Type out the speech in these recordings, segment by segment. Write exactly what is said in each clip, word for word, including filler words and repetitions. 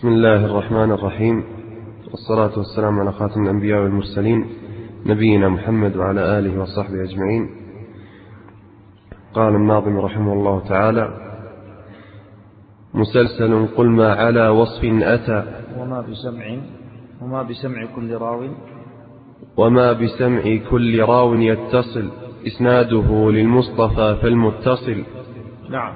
بسم الله الرحمن الرحيم، والصلاة والسلام على خاتم الأنبياء والمرسلين نبينا محمد وعلى آله وصحبه أجمعين. قال الناظم رحمه الله تعالى: مسلسل قل ما على وصف أتى وما بسمع وما بسمع كل راو وما بسمع كل راو يتصل إسناده للمصطفى فالمتصل. نعم،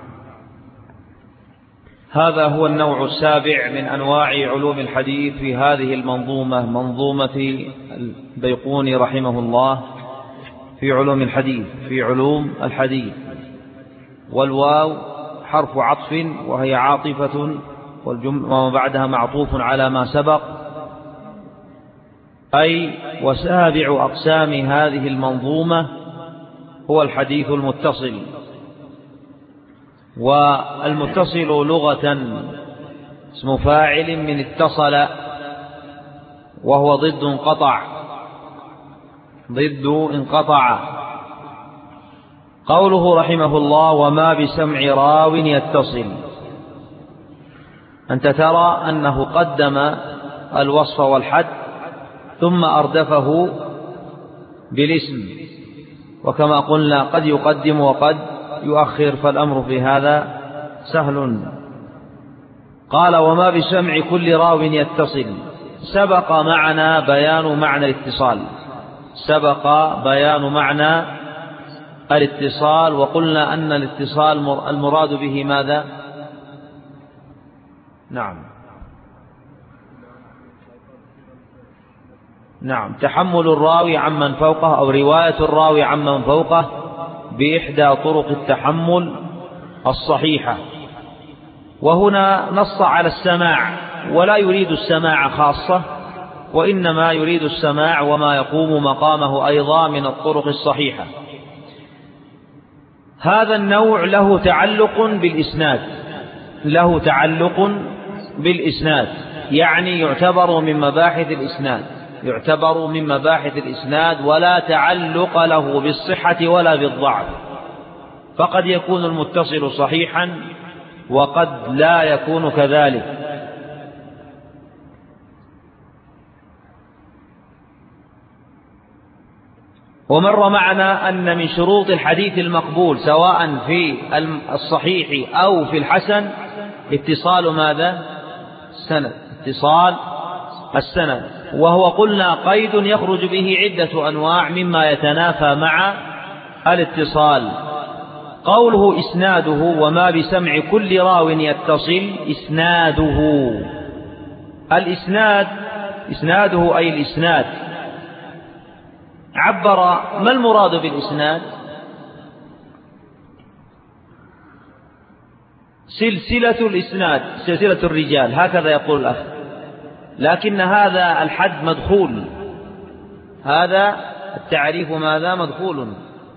هذا هو النوع السابع من أنواع علوم الحديث في هذه المنظومة، منظومة البيقوني رحمه الله في علوم الحديث في علوم الحديث. والواو حرف عطف وهي عاطفة، وما بعدها معطوف على ما سبق، أي وسابع أقسام هذه المنظومة هو الحديث المتصل. والمتصل لغة اسم فاعل من اتصل، وهو ضد انقطع، ضد انقطع. قوله رحمه الله: وما بسمع راو يتصل، أنت ترى أنه قدم الوصف والحد ثم أردفه بالاسم، وكما قلنا قد يقدم وقد يؤخر، فالأمر في هذا سهل. قال: وما بسمع كل راو يتصل. سبق معنا بيان معنى الاتصال، سبق بيان معنى الاتصال، وقلنا أن الاتصال المراد به ماذا؟ نعم نعم تحمل الراوي عمن فوقه، أو رواية الراوي عمن فوقه بإحدى طرق التحمل الصحيحة. وهنا نص على السماع، ولا يريد السماع خاصة، وإنما يريد السماع وما يقوم مقامه أيضا من الطرق الصحيحة. هذا النوع له تعلق بالإسناد، له تعلق بالإسناد، يعني يعتبر من مباحث الإسناد، يعتبر من مباحث الإسناد، ولا تعلق له بالصحة ولا بالضعف، فقد يكون المتصل صحيحا وقد لا يكون كذلك. ومر معنا أن من شروط الحديث المقبول سواء في الصحيح أو في الحسن اتصال ماذا؟ السند، اتصال السند، وهو قلنا قيد يخرج به عدة أنواع مما يتنافى مع الاتصال. قوله إسناده: وما بسمع كل راو يتصل. إسناده، الإسناد إسناده أي الإسناد. عبر ما المراد بالإسناد؟ سلسلة الإسناد، سلسلة الرجال، هكذا يقول الأخ، لكن هذا الحد مدخول، هذا التعريف ماذا؟ مدخول.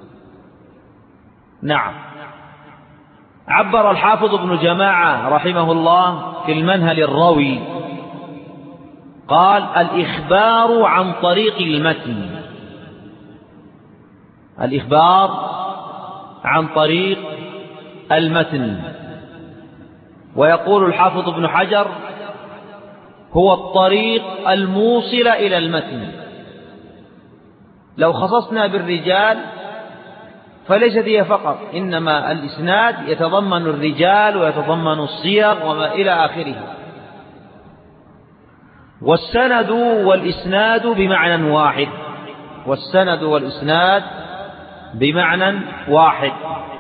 نعم، عبر الحافظ ابن جماعة رحمه الله في المنهل الروي، قال: الإخبار عن طريق المتن، الإخبار عن طريق المتن. ويقول الحافظ ابن حجر: هو الطريق الموصل إلى المتن. لو خصصنا بالرجال فليست هي فقط، إنما الإسناد يتضمن الرجال ويتضمن الصيغ وما إلى آخره. والسند والإسناد بمعنى واحد، والسند والإسناد بمعنى واحد.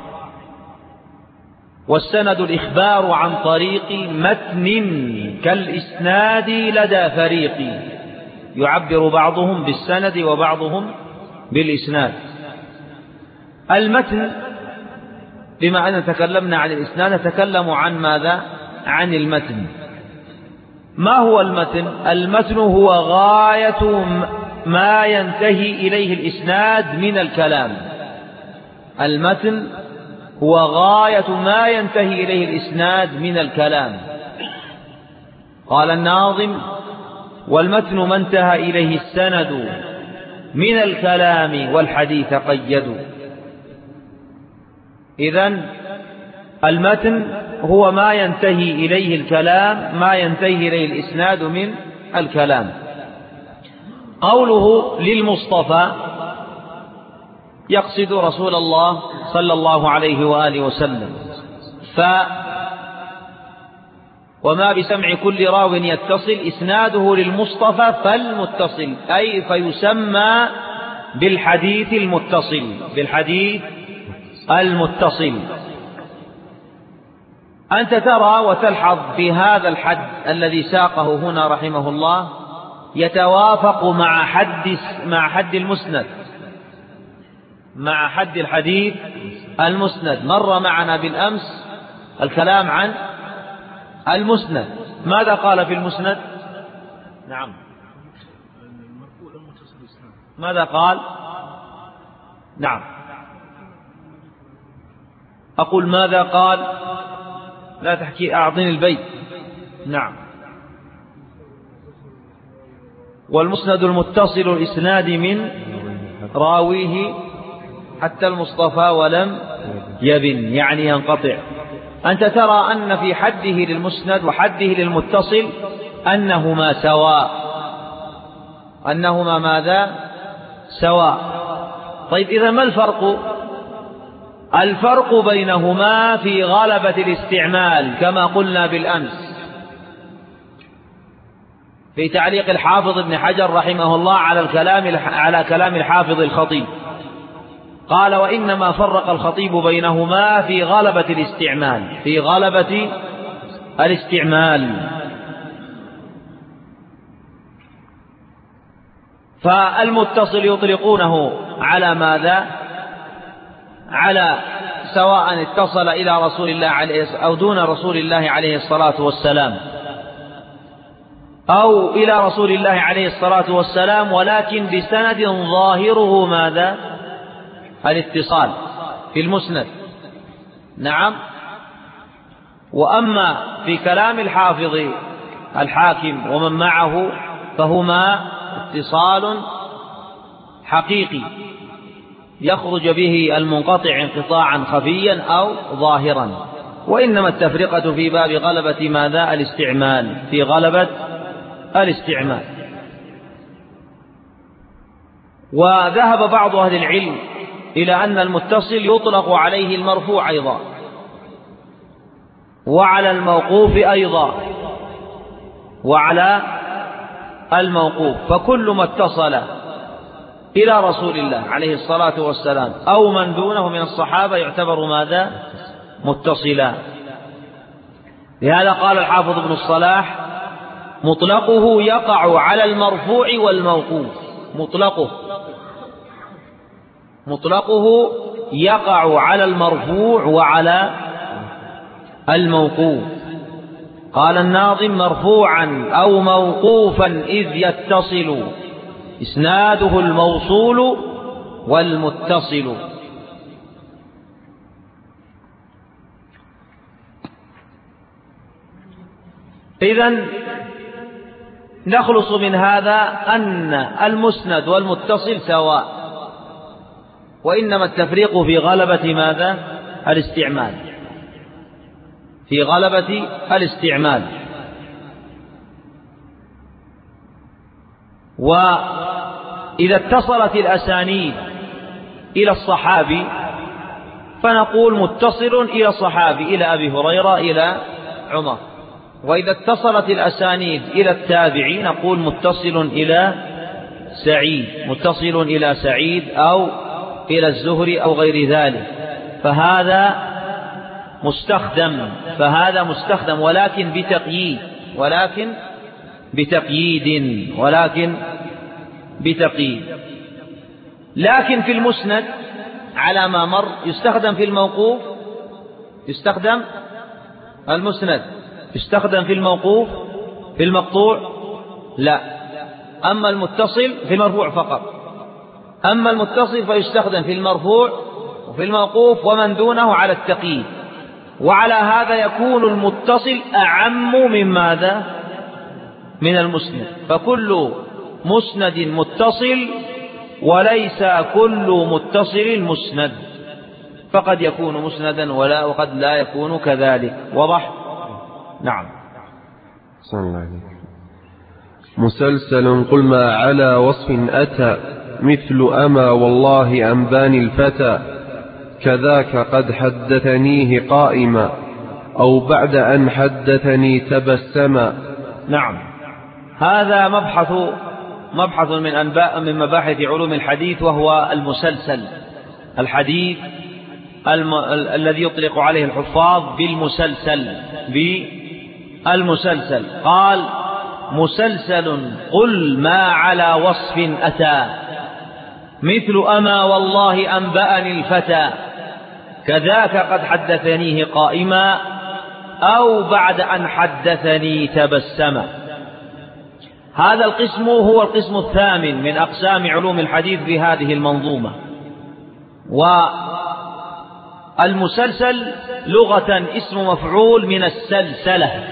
والسند الإخبار عن طريق متن كالإسناد لدى فريق، يعبر بعضهم بالسند وبعضهم بالإسناد. المتن، بما أننا تكلمنا عن الإسناد نتكلم عن ماذا؟ عن المتن. ما هو المتن؟ المتن هو غاية ما ينتهي إليه الإسناد من الكلام. المتن هو غاية ما ينتهي إليه الإسناد من الكلام. قال الناظم: والمتن ما انتهى إليه السند من الكلام والحديث قيدوا. إذن المتن هو ما ينتهي إليه الكلام، ما ينتهي إليه الإسناد من الكلام. قوله للمصطفى يقصد رسول الله صلى الله عليه وآله وسلم. ف وما بسمع كل راو يتصل إسناده للمصطفى فالمتصل، أي فيسمى بالحديث المتصل، بالحديث المتصل. أنت ترى وتلحظ في هذا الحد الذي ساقه هنا رحمه الله يتوافق مع حد مع حد المسند، مع حد الحديث المسند. مر معنا بالأمس الكلام عن المسند. ماذا قال في المسند؟ نعم، ماذا قال؟ نعم، أقول ماذا قال؟ لا تحكي، أعطني البيت. نعم. والمسند المتصل الإسناد من راويه حتى المصطفى ولم يبن، يعني ينقطع. أنت ترى أن في حده للمسند وحده للمتصل أنهما سواء، أنهما ماذا؟ سواء. طيب إذا ما الفرق؟ الفرق بينهما في غلبة الاستعمال كما قلنا بالأمس في تعليق الحافظ ابن حجر رحمه الله على الكلام على كلام الحافظ الخطيب. قال: وإنما فرق الخطيب بينهما في غلبة الاستعمال، في غلبة الاستعمال. فالمتصل يطلقونه على ماذا؟ على سواء اتصل إلى رسول الله عليه أو دون رسول الله عليه الصلاة والسلام، أو إلى رسول الله عليه الصلاة والسلام ولكن بسند ظاهره ماذا؟ الاتصال في المسند. نعم. وأما في كلام الحافظ الحاكم ومن معه فهما اتصال حقيقي يخرج به المنقطع انقطاعا خفيا أو ظاهرا. وإنما التفرقة في باب غلبة ماذا؟ الاستعمال، في غلبة الاستعمال. وذهب بعض أهل العلم إلى أن المتصل يطلق عليه المرفوع أيضا وعلى الموقوف أيضا، وعلى الموقوف. فكل ما اتصل إلى رسول الله عليه الصلاة والسلام أو من دونه من الصحابة يعتبر ماذا؟ متصلا. لهذا قال الحافظ ابن الصلاح: مطلقه يقع على المرفوع والموقوف. مطلقه مطلقه يقع على المرفوع وعلى الموقوف. قال الناظم: مرفوعا أو موقوفا إذ يتصل إسناده الموصول والمتصل. إذن نخلص من هذا أن المسند والمتصل سواء، وإنما التفريق في غلبة ماذا؟ الاستعمال، في غلبة الاستعمال. وإذا اتصلت الأسانيد إلى الصحابي فنقول متصل إلى الصحابي، إلى أبي هريرة، إلى عمر. وإذا اتصلت الأسانيد إلى التابعي نقول متصل إلى سعيد، متصل إلى سعيد أو إلى الزهري أو غير ذلك. فهذا مستخدم فهذا مستخدم ولكن بتقييد ولكن بتقييد ولكن بتقييد. لكن في المسند على ما مر يستخدم في الموقوف، يستخدم المسند يستخدم في الموقوف، في المقطوع لا. أما المتصل في المرفوع فقط. أما المتصل فيستخدم في المرفوع وفي الموقوف ومن دونه على التقييد. وعلى هذا يكون المتصل أعم من ماذا؟ من المسند. فكل مسند متصل وليس كل متصل مسند. فقد يكون مسندا ولا وقد لا يكون كذلك. وضح؟ نعم. صلى الله عليه. مسلسل قل ما على وصف أتى مثل أما والله أنباني الفتى كذاك قد حدثنيه قائما أو بعد أن حدثني تبسما. نعم. هذا مبحث مبحث من أنباء من مباحث علوم الحديث، وهو المسلسل. الحديث الم... ال... الذي يطلق عليه الحفاظ بالمسلسل بالمسلسل. قال مسلسل قل ما على وصف أتى مثل أما والله أنبأني الفتى كذاك قد حدثنيه قائما أو بعد أن حدثني تبسما. هذا القسم هو القسم الثامن من أقسام علوم الحديث في هذه المنظومة. والمسلسل لغة اسم مفعول من السلسلة،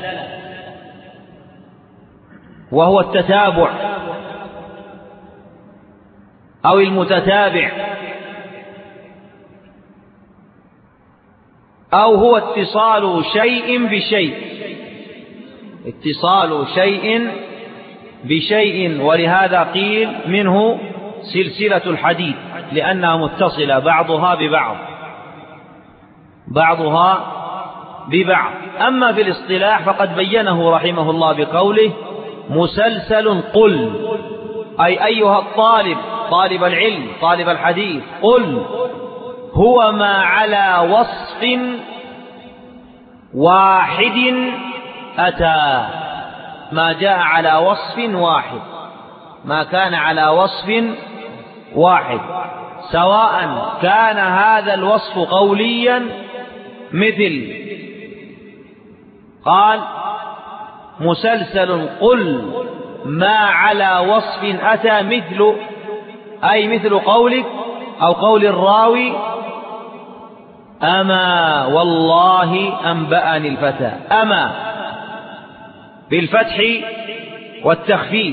وهو التتابع أو المتتابع، أو هو اتصال شيء بشيء، اتصال شيء بشيء. ولهذا قيل منه سلسلة الحديث، لأنها متصلة بعضها ببعض بعضها ببعض. أما في الاصطلاح فقد بينه رحمه الله بقوله مسلسل قل، أي أيها الطالب، طالب العلم، طالب الحديث، قل هو ما على وصف واحد أتى، ما جاء على وصف واحد، ما كان على وصف واحد، سواء كان هذا الوصف قوليا مثل قال مسلسل قل ما على وصف أتى مثل، أي مثل قولك أو قول الراوي أما والله أنبأني الفتى. أما بالفتح والتخفيف،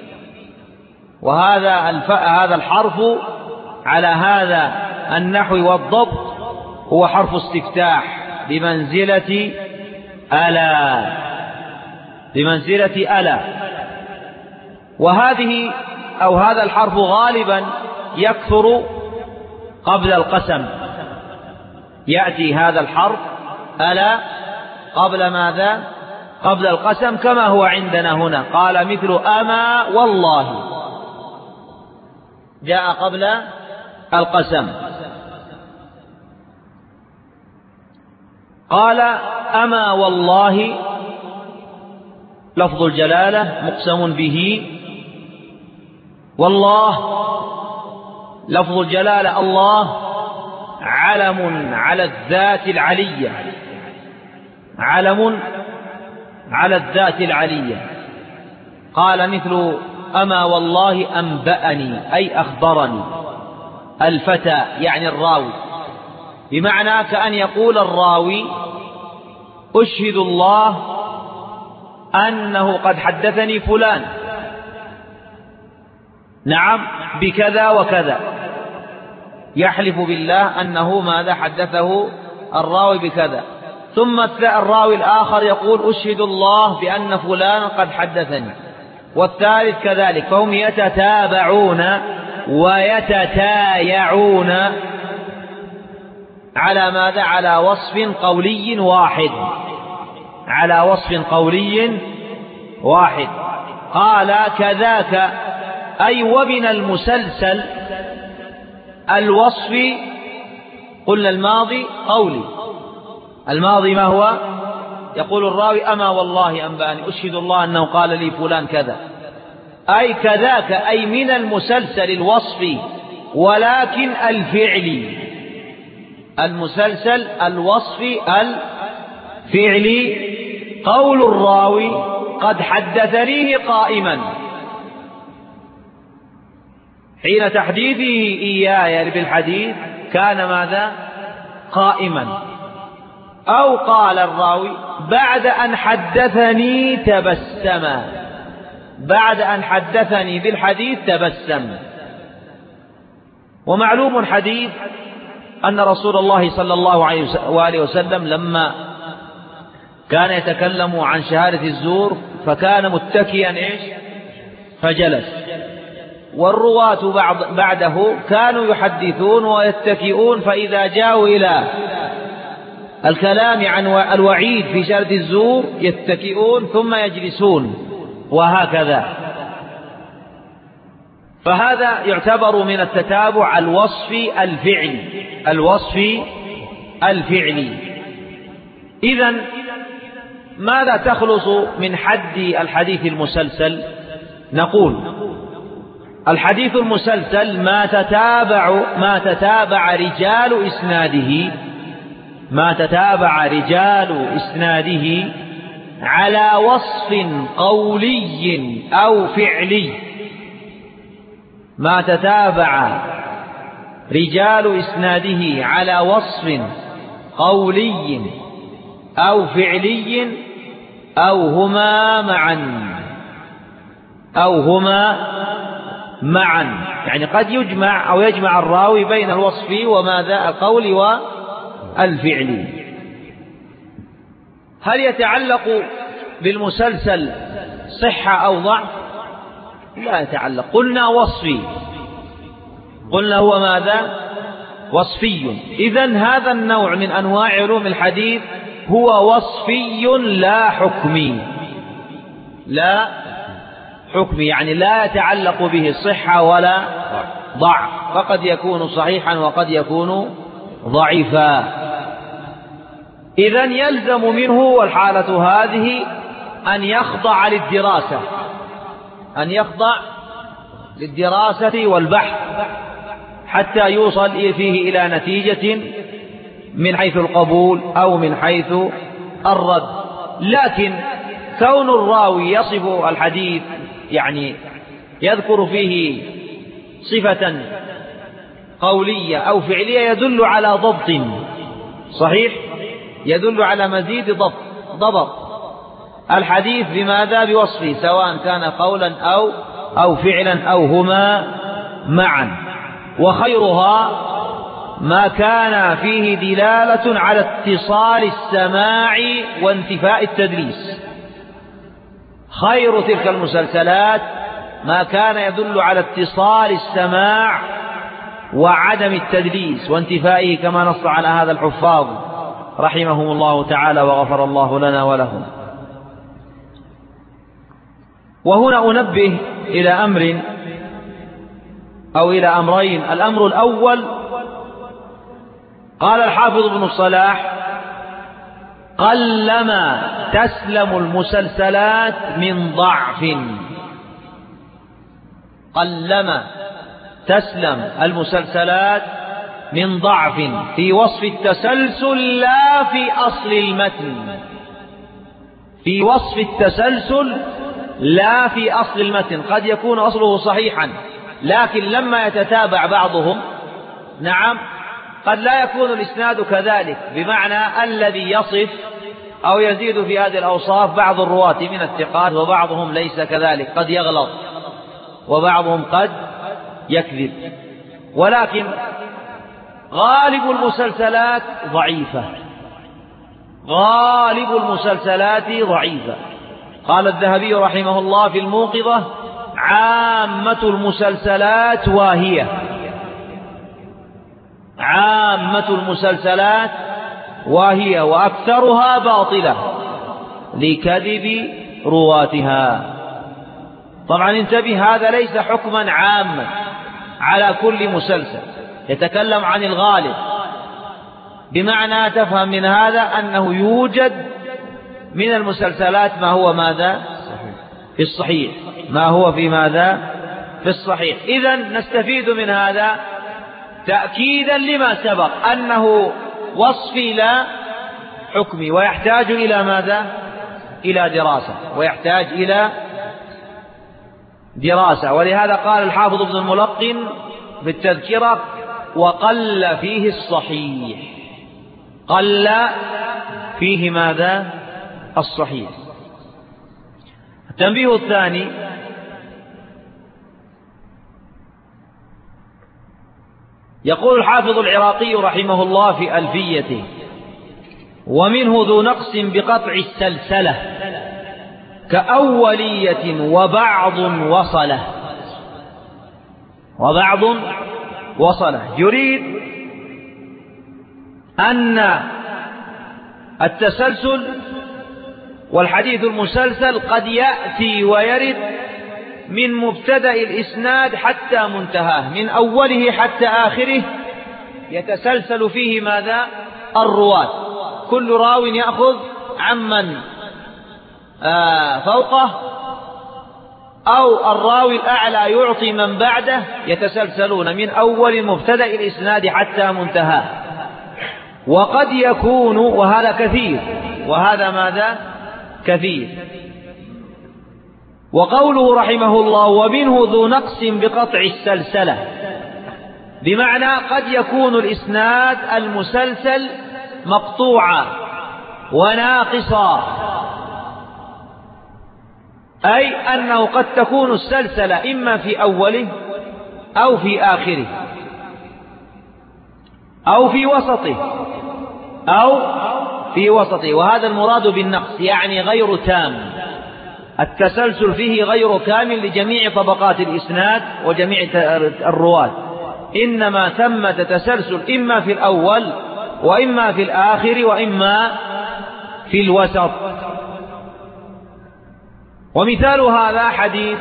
وهذا الف... هذا الحرف على هذا النحو والضبط هو حرف استفتاح بمنزلة ألا، بمنزلة ألا. وهذه أو هذا الحرف غالبا يكثر قبل القسم، يأتي هذا الحرف ألا قبل ماذا؟ قبل القسم، كما هو عندنا هنا قال مثل أما والله، جاء قبل القسم. قال أما والله لفظ الجلالة مقسم به، والله لفظ الجلالة الله علم على الذات العلية، علم على الذات العلية. قال مثل أما والله أنبأني أي أخبرني الفتى، يعني الراوي، بمعنى كأن يقول الراوي أشهد الله أنه قد حدثني فلان، نعم بكذا وكذا، يحلف بالله أنه ماذا حدثه الراوي بكذا. ثم الراوي الآخر يقول أشهد الله بأن فلان قد حدثني، والثالث كذلك، فهم يتتابعون ويتتايعون على ماذا؟ على وصف قولي واحد، على وصف قولي واحد. قال كذاك أي ومن المسلسل الوصف، قلنا الماضي قولي، الماضي ما هو؟ يقول الراوي أما والله أنبأني أشهد الله أنه قال لي فلان كذا، أي كذاك أي من المسلسل الوصفي ولكن الفعلي، المسلسل الوصفي الفعلي قول الراوي قد حدثنيه قائما، حين تحديثه إياي بالحديث كان ماذا؟ قائما. أو قال الراوي بعد أن حدثني تبسما، بعد أن حدثني بالحديث تبسم. ومعلوم حديث أن رسول الله صلى الله عليه وآله وسلم لما كان يتكلم عن شهادة الزور فكان متكئا إيش فجلس، والرواة بعد بعده كانوا يحدثون ويتكئون، فإذا جاءوا إلى الكلام عن الوعيد في شهادة الزور يتكئون ثم يجلسون، وهكذا. فهذا يعتبر من التتابع الوصفي الفعلي الوصفي الفعلي. إذن ماذا تخلص من حد الحديث المسلسل؟ نقول الحديث المسلسل ما تتابع ما تتابع رجال إسناده ما تتابع رجال إسناده على وصف قولي أو فعلي ما تتابع رجال إسناده على وصف قولي أو فعلي أو هما معا أو هما معا يعني قد يجمع أو يجمع الراوي بين الوصف وماذا القول والفعل. هل يتعلق بالمسلسل صحة أو ضعف؟ لا يتعلق. قلنا وصفي، قلنا هو ماذا وصفي. إذن هذا النوع من أنواع علوم الحديث هو وصفي لا حكمي لا حكمي يعني لا يتعلق به الصحة ولا ضعف، فقد يكون صحيحا وقد يكون ضعيفا. إذن يلزم منه والحالة هذه أن يخضع للدراسة أن يخضع للدراسة والبحث حتى يوصل فيه إلى نتيجة من حيث القبول أو من حيث الرد. لكن كون الراوي يصف الحديث يعني يذكر فيه صفة قولية أو فعلية يدل على ضبط صحيح، يدل على مزيد ضبط ضبط الحديث بماذا بوصفه، سواء كان قولا أو أو فعلا أو هما معا. وخيرها ما كان فيه دلالة على اتصال السماع وانتفاء التدليس. خير تلك المسلسلات ما كان يدل على اتصال السماع وعدم التدليس وانتفائه، كما نص على هذا الحفاظ رحمهم الله تعالى وغفر الله لنا ولهم. وهنا أنبه إلى أمر أو إلى أمرين. الأمر الأول قال الحافظ ابن الصلاح: قلما تسلم المسلسلات من ضعف. قلما تسلم المسلسلات من ضعف في وصف التسلسل لا في أصل المتن في وصف التسلسل لا في أصل المتن. قد يكون أصله صحيحا لكن لما يتتابع بعضهم نعم قد لا يكون الإسناد كذلك، بمعنى الذي يصف أو يزيد في هذه الأوصاف بعض الرواة من الثقات وبعضهم ليس كذلك، قد يغلط وبعضهم قد يكذب. ولكن غالب المسلسلات ضعيفة غالب المسلسلات ضعيفة. قال الذهبي رحمه الله في الموقظة: عامة المسلسلات واهية عامة المسلسلات واهية وأكثرها باطلة لكذب رواتها. طبعا انتبه، هذا ليس حكما عاما على كل مسلسل، يتكلم عن الغالب، بمعنى تفهم من هذا أنه يوجد من المسلسلات ما هو ماذا في الصحيح ما هو في ماذا في الصحيح. إذن نستفيد من هذا تأكيدا لما سبق أنه وصفي لا حكمي، ويحتاج إلى ماذا إلى دراسة ويحتاج إلى دراسة. ولهذا قال الحافظ ابن الملقن بالتذكرة: وقل فيه الصحيح قل فيه ماذا الصحيح. التنبيه الثاني: يقول الحافظ العراقي رحمه الله في ألفيته: ومنه ذو نقص بقطع السلسلة كأولية وبعض وصله. وبعض وصله يريد أن التسلسل والحديث المسلسل قد يأتي ويرد من مبتدأ الإسناد حتى منتهاه، من أوله حتى آخره يتسلسل فيه ماذا؟ الرواة، كل راو يأخذ عمن آه فوقه، أو الراوي الأعلى يعطي من بعده، يتسلسلون من أول مبتدأ الإسناد حتى منتهاه. وقد يكون، وهذا كثير، وهذا ماذا؟ كثير. وقوله رحمه الله: ومنه ذو نقص بقطع السلسلة، بمعنى قد يكون الإسناد المسلسل مقطوعا وناقصا، أي أنه قد تكون السلسلة إما في أوله أو في آخره أو في وسطه أو في وسطه، وهذا المراد بالنقص، يعني غير تام، التسلسل فيه غير كامل لجميع طبقات الإسناد وجميع الرواة، إنما ثمة تسلسل إما في الأول وإما في الآخر وإما في الوسط. ومثال هذا حديث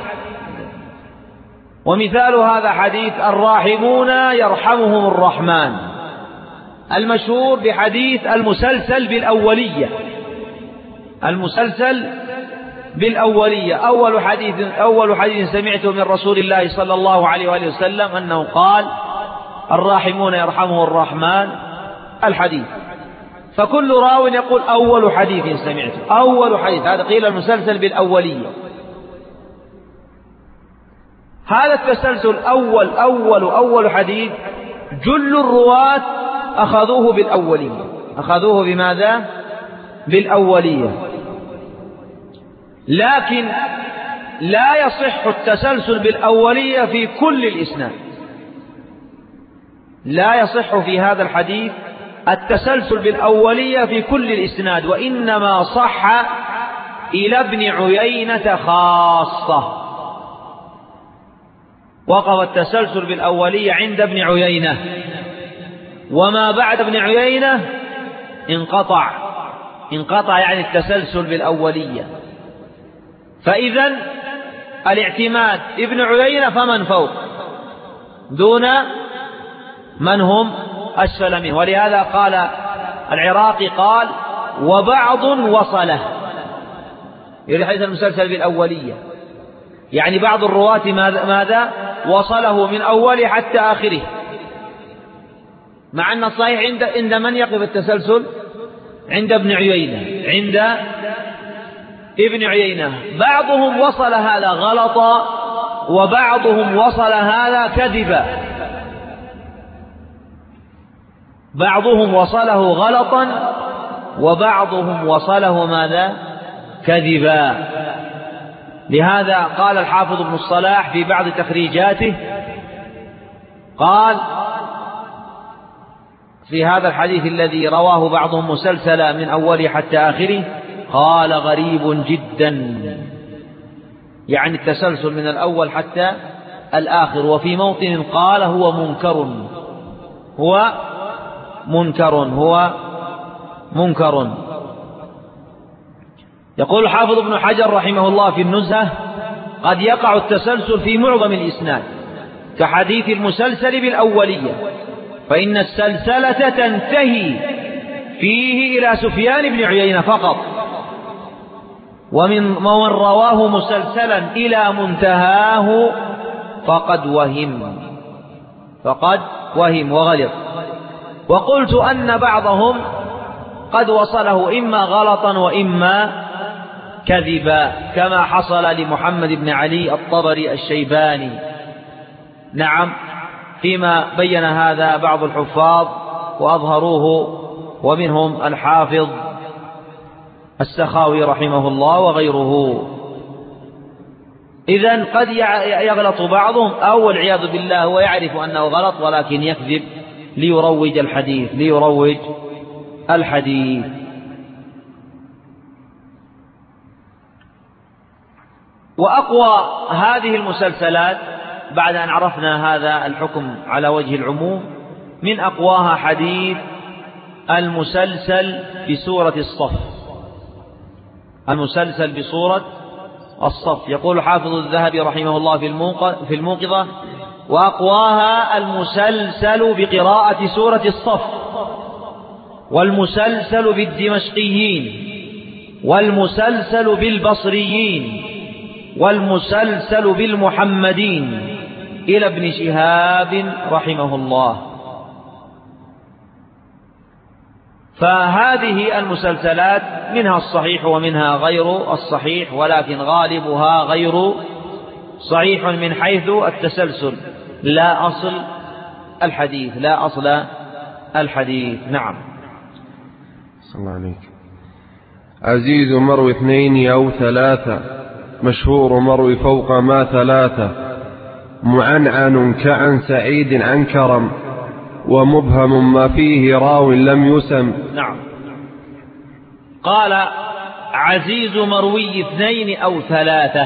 ومثال هذا حديث الراحمون يرحمهم الرحمن، المشهور بحديث المسلسل بالأولية. المسلسل بالأولية أول حديث أول حديث سمعته من رسول الله صلى الله عليه وآله وسلم أنه قال: الراحمون يرحمهم الرحمن، الحديث. فكل راو يقول: أول حديث سمعته، أول حديث، هذا قيل المسلسل بالأولية. هذا التسلسل أول أول أول حديث جل الرواة أخذوه بالأولية، أخذوه بماذا؟ بالأولية. لكن لا يصح التسلسل بالأولية في كل الإسناد، لا يصح في هذا الحديث التسلسل بالأولية في كل الإسناد، وإنما صح إلى ابن عيينة خاصة، وقف التسلسل بالأولية عند ابن عيينة، وما بعد ابن عيينة انقطع انقطع يعني التسلسل بالأولية. فإذن الاعتماد ابن عيينة فمن فوق دون من هم أسفل منه. ولهذا قال العراقي قال: وبعض وصله، يريد حديث المسلسل بالأولية، يعني بعض الرواة ماذا؟ وصله من أوله حتى آخره، مع أن الصحيح عند عند من يقف التسلسل؟ عند ابن عيينة، عند ابن عيينة. بعضهم وصل هذا غلطا، وبعضهم وصل هذا كذبا، بعضهم وصله غلطا وبعضهم وصله ماذا؟ كذبا. لهذا قال الحافظ ابن الصلاح في بعض تخريجاته، قال في هذا الحديث الذي رواه بعضهم مسلسلا من أوله حتى آخره، قال: غريب جدا، يعني التسلسل من الأول حتى الآخر. وفي موطن قال: هو منكر هو منكر هو منكر. يقول الحافظ ابن حجر رحمه الله في النزهة: قد يقع التسلسل في معظم الإسناد كحديث المسلسل بالأولية، فإن السلسلة تنتهي فيه إلى سفيان بن عيينة فقط، ومن من رواه مسلسلا إلى منتهاه فقد وهم فقد وهم وغلط. وقلت أن بعضهم قد وصله إما غلطا وإما كذبا، كما حصل لمحمد بن علي الطبري الشيباني. نعم، فيما بين هذا بعض الحفاظ وأظهروه، ومنهم الحافظ السخاوي رحمه الله وغيره. إذن قد يغلط بعضهم أو والعياذ بالله هو يعرف أنه غلط ولكن يكذب ليروج الحديث ليروج الحديث. وأقوى هذه المسلسلات بعد أن عرفنا هذا الحكم على وجه العموم، من أقواها حديث المسلسل بسورة الصف. المسلسل بسورة الصف، يقول حافظ الذهبي رحمه الله في الموقظة: وأقواها المسلسل بقراءة سورة الصف، والمسلسل بالدمشقيين، والمسلسل بالبصريين، والمسلسل بالمحمدين، إلى ابن شهاب رحمه الله. فهذه المسلسلات منها الصحيح ومنها غير الصحيح، ولكن غالبها غير صحيح من حيث التسلسل، لا أصل الحديث لا أصل الحديث. نعم. صلى الله عليك. عزيز مروي اثنين أو ثلاثة، مشهور مروي فوق ما ثلاثة، معنعن كعن سعيد عن كرم، ومبهم ما فيه راو لم يسم. نعم. قال: عزيز مروي اثنين أو ثلاثة،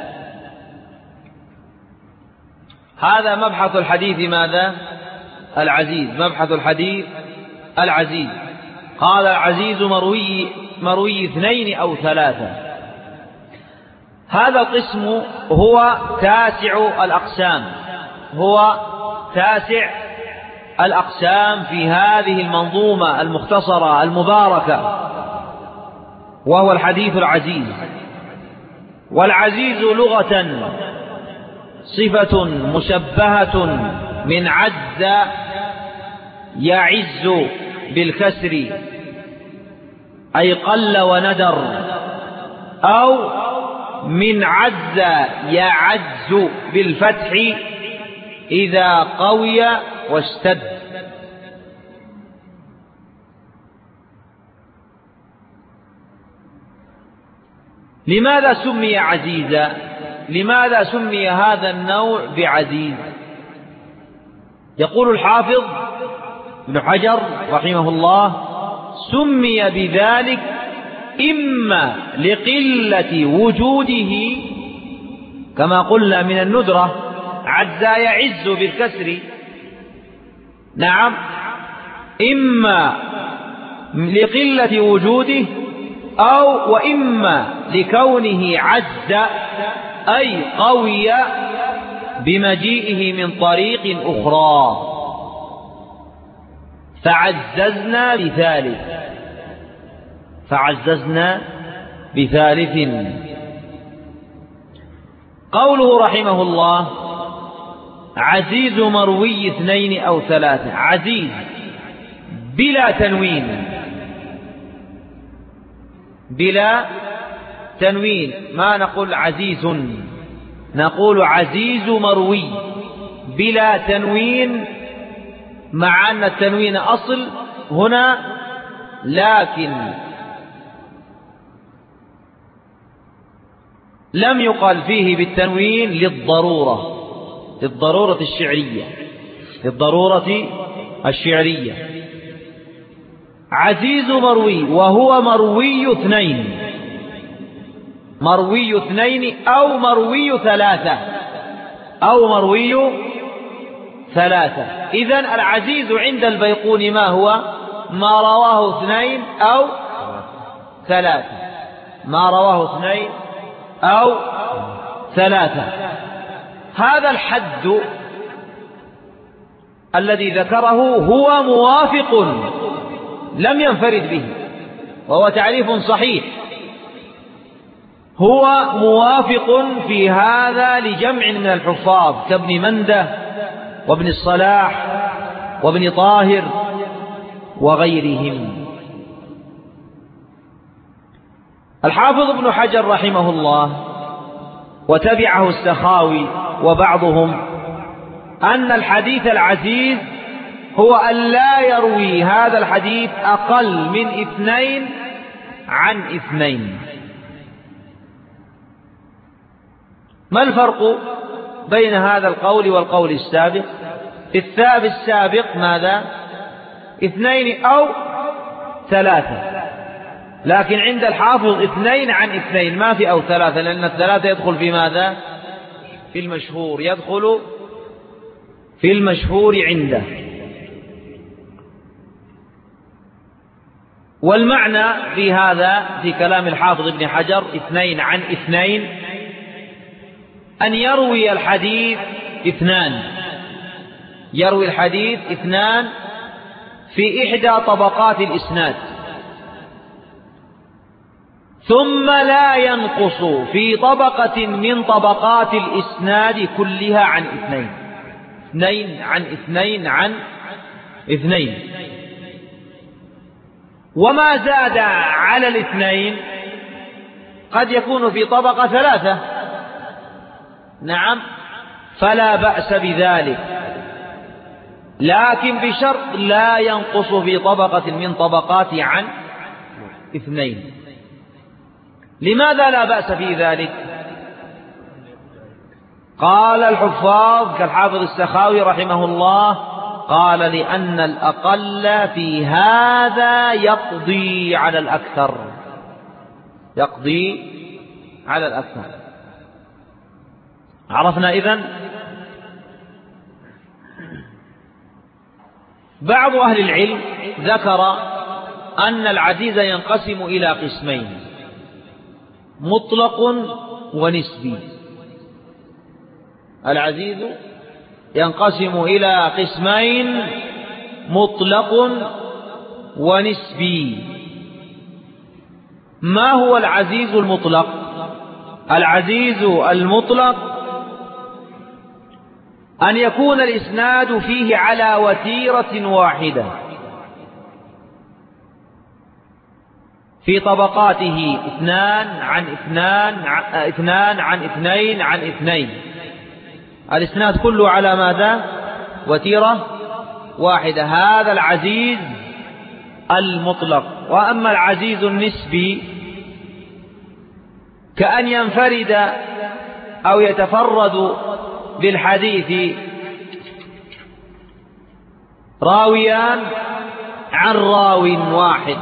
هذا مبحث الحديث. ماذا؟ العزيز، مبحث الحديث العزيز. قال: عزيز مروي مروي اثنين أو ثلاثة. هذا القسم هو تاسع الأقسام، هو تاسع الأقسام في هذه المنظومة المختصرة المباركة، وهو الحديث العزيز. والعزيز لغة صفة مشبهة من عز يعز بالكسر، أي قل وندر، أو من عز يعز بالفتح إذا قوي واشتد. لماذا سمي عزيزا؟ لماذا سمي هذا النوع بعزيز؟ يقول الحافظ ابن حجر رحمه الله: سمي بذلك إما لقلة وجوده، كما قلنا من الندرة عز يعز بالكسر، نعم، إما لقلة وجوده، أو وإما لكونه عز أي قوي بمجيئه من طريق أخرى، فعززنا بثالث فعززنا بثالث. قوله رحمه الله: عزيز مروي اثنين أو ثلاثة، عزيز بلا تنوين، بلا تنوين، ما نقول عزيز، نقول عزيز مروي بلا تنوين، مع أن التنوين أصل هنا، لكن لم يقل فيه بالتنوين للضرورة، للضرورة الشعرية، للضرورة الشعرية. عزيز مروي، وهو مروي اثنين، مروي اثنين أو مروي ثلاثة، أو مروي ثلاثة. إذن العزيز عند البيقوني ما هو؟ ما رواه اثنين أو ثلاثة، ما رواه اثنين أو ثلاثة. هذا الحد الذي ذكره هو موافق، لم ينفرد به، وهو تعريف صحيح، هو موافق في هذا لجمع من الحفاظ كابن منده وابن الصلاح وابن طاهر وغيرهم. الحافظ ابن حجر رحمه الله وتبعه السخاوي وبعضهم أن الحديث العزيز هو أن لا يروي هذا الحديث أقل من اثنين عن اثنين. ما الفرق بين هذا القول والقول السابق؟ في الثابت السابق ماذا؟ اثنين أو ثلاثة، لكن عند الحافظ اثنين عن اثنين، ما في أو ثلاثة، لأن الثلاثة يدخل في ماذا؟ في المشهور، يدخل في المشهور عنده. والمعنى في هذا في كلام الحافظ ابن حجر اثنين عن اثنين أن يروي الحديث اثنان، يروي الحديث اثنان في إحدى طبقات الإسناد، ثم لا ينقص في طبقة من طبقات الإسناد كلها عن اثنين، اثنين عن اثنين عن اثنين، وما زاد على الاثنين قد يكون في طبقة ثلاثة، نعم، فلا بأس بذلك، لكن بشرط لا ينقص في طبقة من طبقات عن اثنين. لماذا لا بأس في ذلك؟ قال الحفاظ كالحافظ السخاوي رحمه الله، قال لأن الأقل في هذا يقضي على الأكثر، يقضي على الأكثر. عرفنا إذن؟ بعض أهل العلم ذكر أن العزيز ينقسم إلى قسمين، مطلق ونسبي. العزيز ينقسم إلى قسمين، مطلق ونسبي. ما هو العزيز المطلق؟ العزيز المطلق أن يكون الإسناد فيه على وتيرة واحدة في طبقاته، اثنان عن اثنان اثنان عن اثنين عن اثنين، الإسناد كله على ماذا؟ وتيرة واحدة، هذا العزيز المطلق. وأما العزيز النسبي كأن ينفرد أو يتفرد بالحديث راويان عن راو واحد،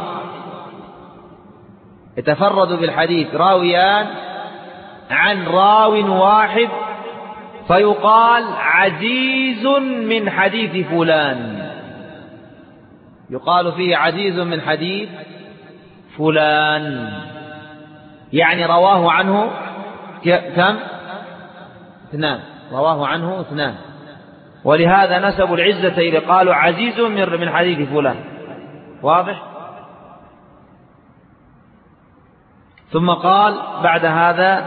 يتفرد بالحديث راويان عن راو واحد، فيقال عزيز من حديث فلان، يقال فيه عزيز من حديث فلان، يعني رواه عنه كم؟ اثنان، رواه عنه اثنان، ولهذا نسبوا العزة إليه، قالوا عزيز من حديث فلان. واضح؟ ثم قال بعد هذا،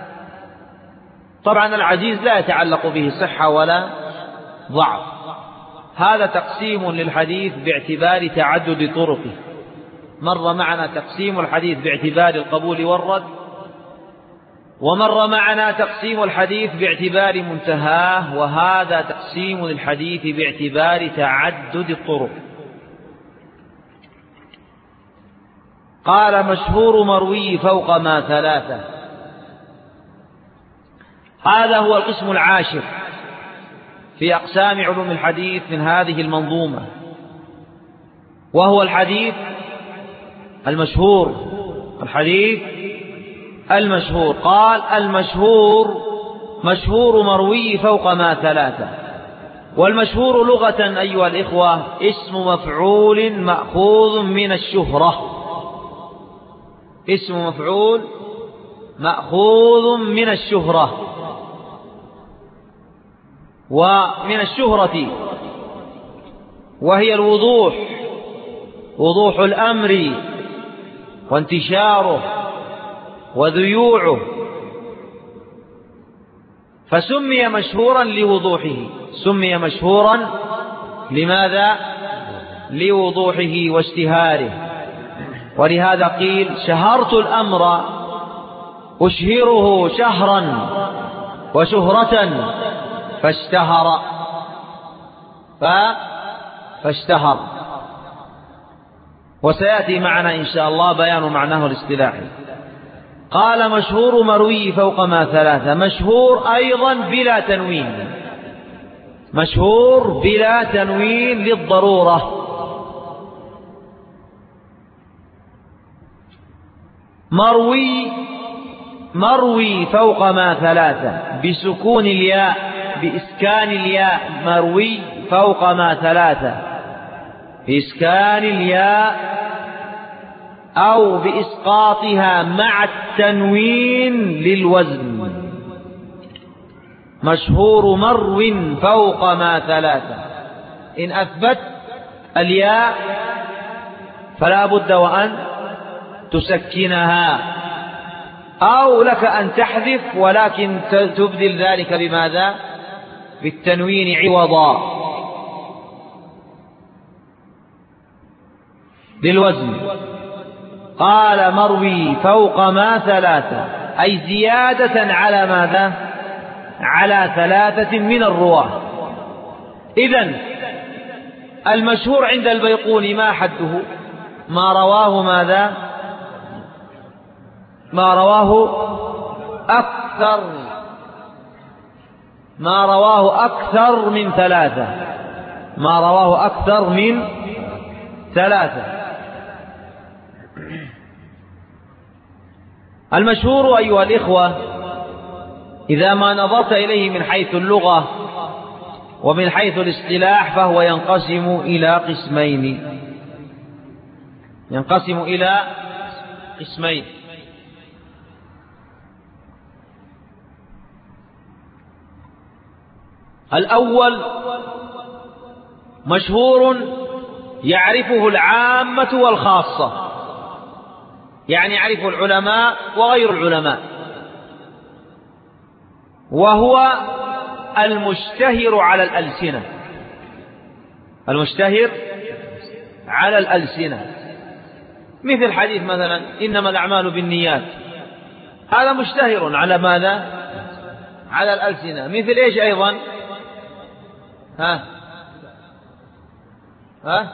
طبعا العزيز لا يتعلق به صحة ولا ضعف، هذا تقسيم للحديث باعتبار تعدد طرقه. مر معنا تقسيم الحديث باعتبار القبول والرد، ومر معنا تقسيم الحديث باعتبار منتهاه، وهذا تقسيم للحديث باعتبار تعدد الطرق. قال مشهور مروي فوق ما ثلاثة، هذا هو القسم العاشر في أقسام علوم الحديث من هذه المنظومة، وهو الحديث المشهور. الحديث المشهور، قال المشهور مشهور مروي فوق ما ثلاثة. والمشهور لغة أيها الإخوة اسم مفعول مأخوذ من الشهرة، اسم مفعول مأخوذ من الشهرة، ومن الشهرة وهي الوضوح، وضوح الأمر وانتشاره وذيوعه، فسمي مشهورا لوضوحه، سمي مشهورا لماذا؟ لوضوحه واشتهاره. ولهذا قيل شهرت الأمر أشهره شهرا وشهرة فاشتهر فاشتهر، وسيأتي معنا إن شاء الله بيان معناه الاصطلاحي. قال مشهور مروي فوق ما ثلاثة، مشهور أيضا بلا تنوين، مشهور بلا تنوين للضرورة. مروي مروي فوق ما ثلاثة بسكون الياء بإسكان الياء، مروي فوق ما ثلاثة بإسكان الياء أو بإسقاطها مع التنوين للوزن. مشهور مرو فوق ما ثلاثة، إن أثبت الياء فلا بد وأن تسكنها، أو لك أن تحذف ولكن تبدل ذلك بماذا؟ بالتنوين عوضا للوزن. قال مروي فوق ما ثلاثة، أي زيادة على ماذا؟ على ثلاثة من الرواة. إذن المشهور عند البيقوني ما حده؟ ما رواه ماذا؟ ما رواه أكثر ما رواه أكثر من ثلاثة ما رواه أكثر من ثلاثة. المشهور أيها الإخوة إذا ما نظرت إليه من حيث اللغة ومن حيث الاصطلاح فهو ينقسم إلى قسمين ينقسم إلى قسمين الأول مشهور يعرفه العامة والخاصة، يعني يعرفه العلماء وغير العلماء، وهو المشتهر على الألسنة المشتهر على الألسنة مثل حديث مثلا إنما الأعمال بالنيات، هذا مشتهر على ماذا؟ على الألسنة. مثل إيش أيضا؟ ها ها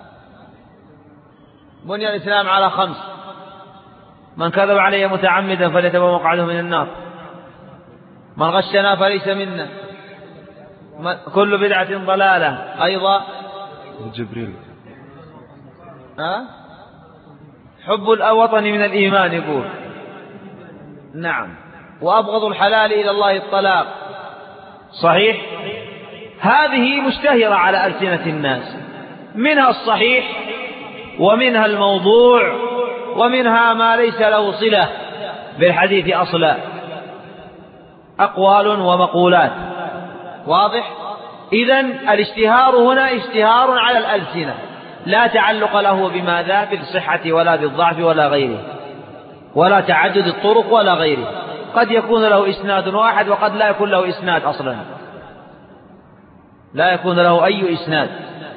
بني الإسلام على خمس، من كذب علي متعمدا فليتبوأ مقعده من النار، من غشنا فليس منا، كل بدعة ضلالة. أيضا جبريل ها حب الوطن من الإيمان يقول، نعم، وأبغض الحلال إلى الله الطلاق، صحيح. هذه مشتهرة على ألسنة الناس، منها الصحيح ومنها الموضوع ومنها ما ليس له صلة بالحديث أصلا، أقوال ومقولات، واضح. إذن الاشتهار هنا اشتهار على الألسنة، لا تعلق له بماذا؟ بالصحة ولا بالضعف ولا غيره، ولا تعدد الطرق ولا غيره. قد يكون له إسناد واحد وقد لا يكون له إسناد أصلا، لا يكون له أي إسناد.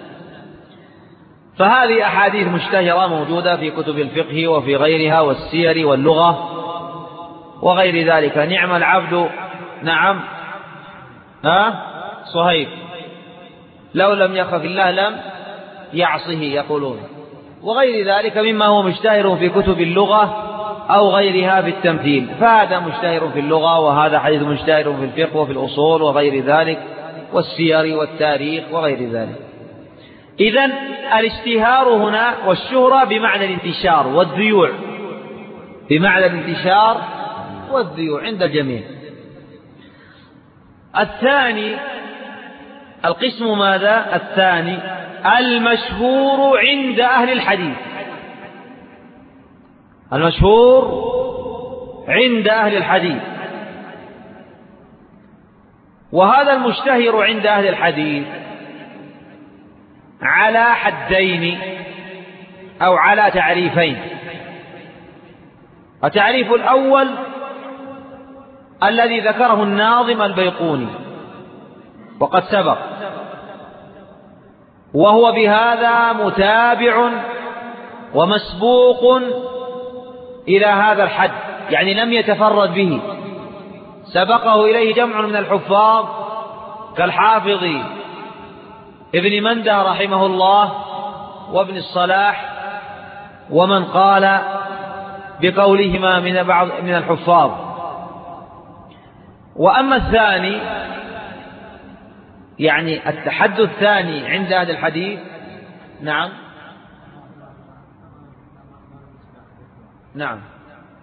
فهذه أحاديث مشتهرة موجودة في كتب الفقه وفي غيرها والسير واللغة وغير ذلك. نعم العبد، نعم ها صهيب، لو لم يخف الله لم يعصه يقولون، وغير ذلك مما هو مشتهر في كتب اللغة أو غيرها بالتمثيل. فهذا مشتهر في اللغة، وهذا حديث مشتهر في الفقه وفي الأصول وغير ذلك والسير والتاريخ وغير ذلك. إذن الاشتهار هنا والشهرة بمعنى الانتشار والذيوع، بمعنى الانتشار والذيوع عند الجميع. الثاني القسم ماذا؟ الثاني المشهور عند أهل الحديث، المشهور عند أهل الحديث. وهذا المشتهر عند أهل الحديث على حدين أو على تعريفين. التعريف الأول الذي ذكره الناظم البيقوني وقد سبق، وهو بهذا متابع ومسبوق إلى هذا الحد، يعني لم يتفرد به، سبقه إليه جمع من الحفاظ كالحافظ ابن منده رحمه الله وابن الصلاح ومن قال بقولهما من بعض من الحفاظ. وأما الثاني يعني التحدث الثاني عند هذا الحديث، نعم نعم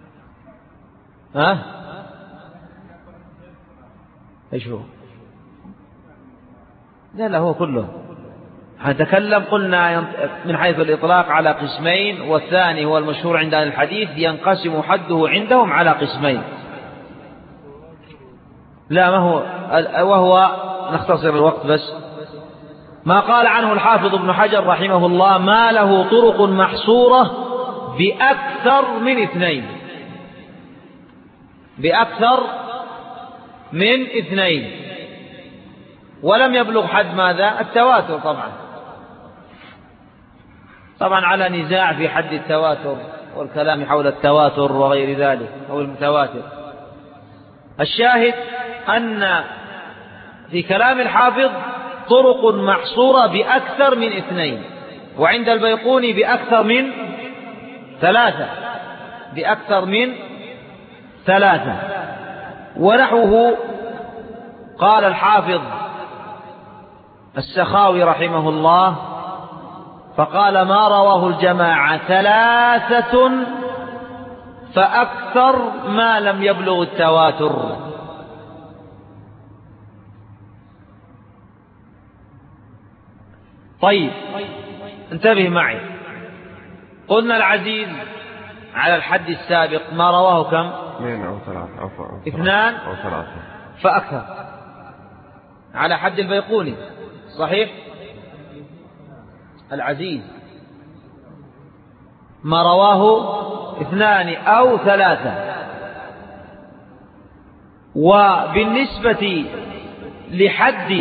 ها ايش هو؟ لا لا هو كله هنتكلم. قلنا من حيث الإطلاق على قسمين، والثاني هو المشهور عند أهل الحديث ينقسم حده عندهم على قسمين. لا ما هو وهو نختصر الوقت بس. ما قال عنه الحافظ ابن حجر رحمه الله: ما له طرق محصورة بأكثر من اثنين، بأكثر من اثنين، ولم يبلغ حد ماذا؟ التواتر. طبعا طبعا على نزاع في حد التواتر والكلام حول التواتر وغير ذلك أو المتواتر. الشاهد أن في كلام الحافظ طرق محصورة بأكثر من اثنين، وعند البيقوني بأكثر من ثلاثة، بأكثر من ثلاثة. ونحوه قال الحافظ السخاوي رحمه الله، فقال: ما رواه الجماعة ثلاثة فأكثر ما لم يبلغ التواتر. طيب انتبه معي، قلنا العزيز على الحد السابق ما رواه كم؟ اثنين أو ثلاثة أو اثنان أو ثلاثة فأكثر على حد البيقوني، صحيح؟ العزيز ما رواه اثنان أو ثلاثة. وبالنسبة لحد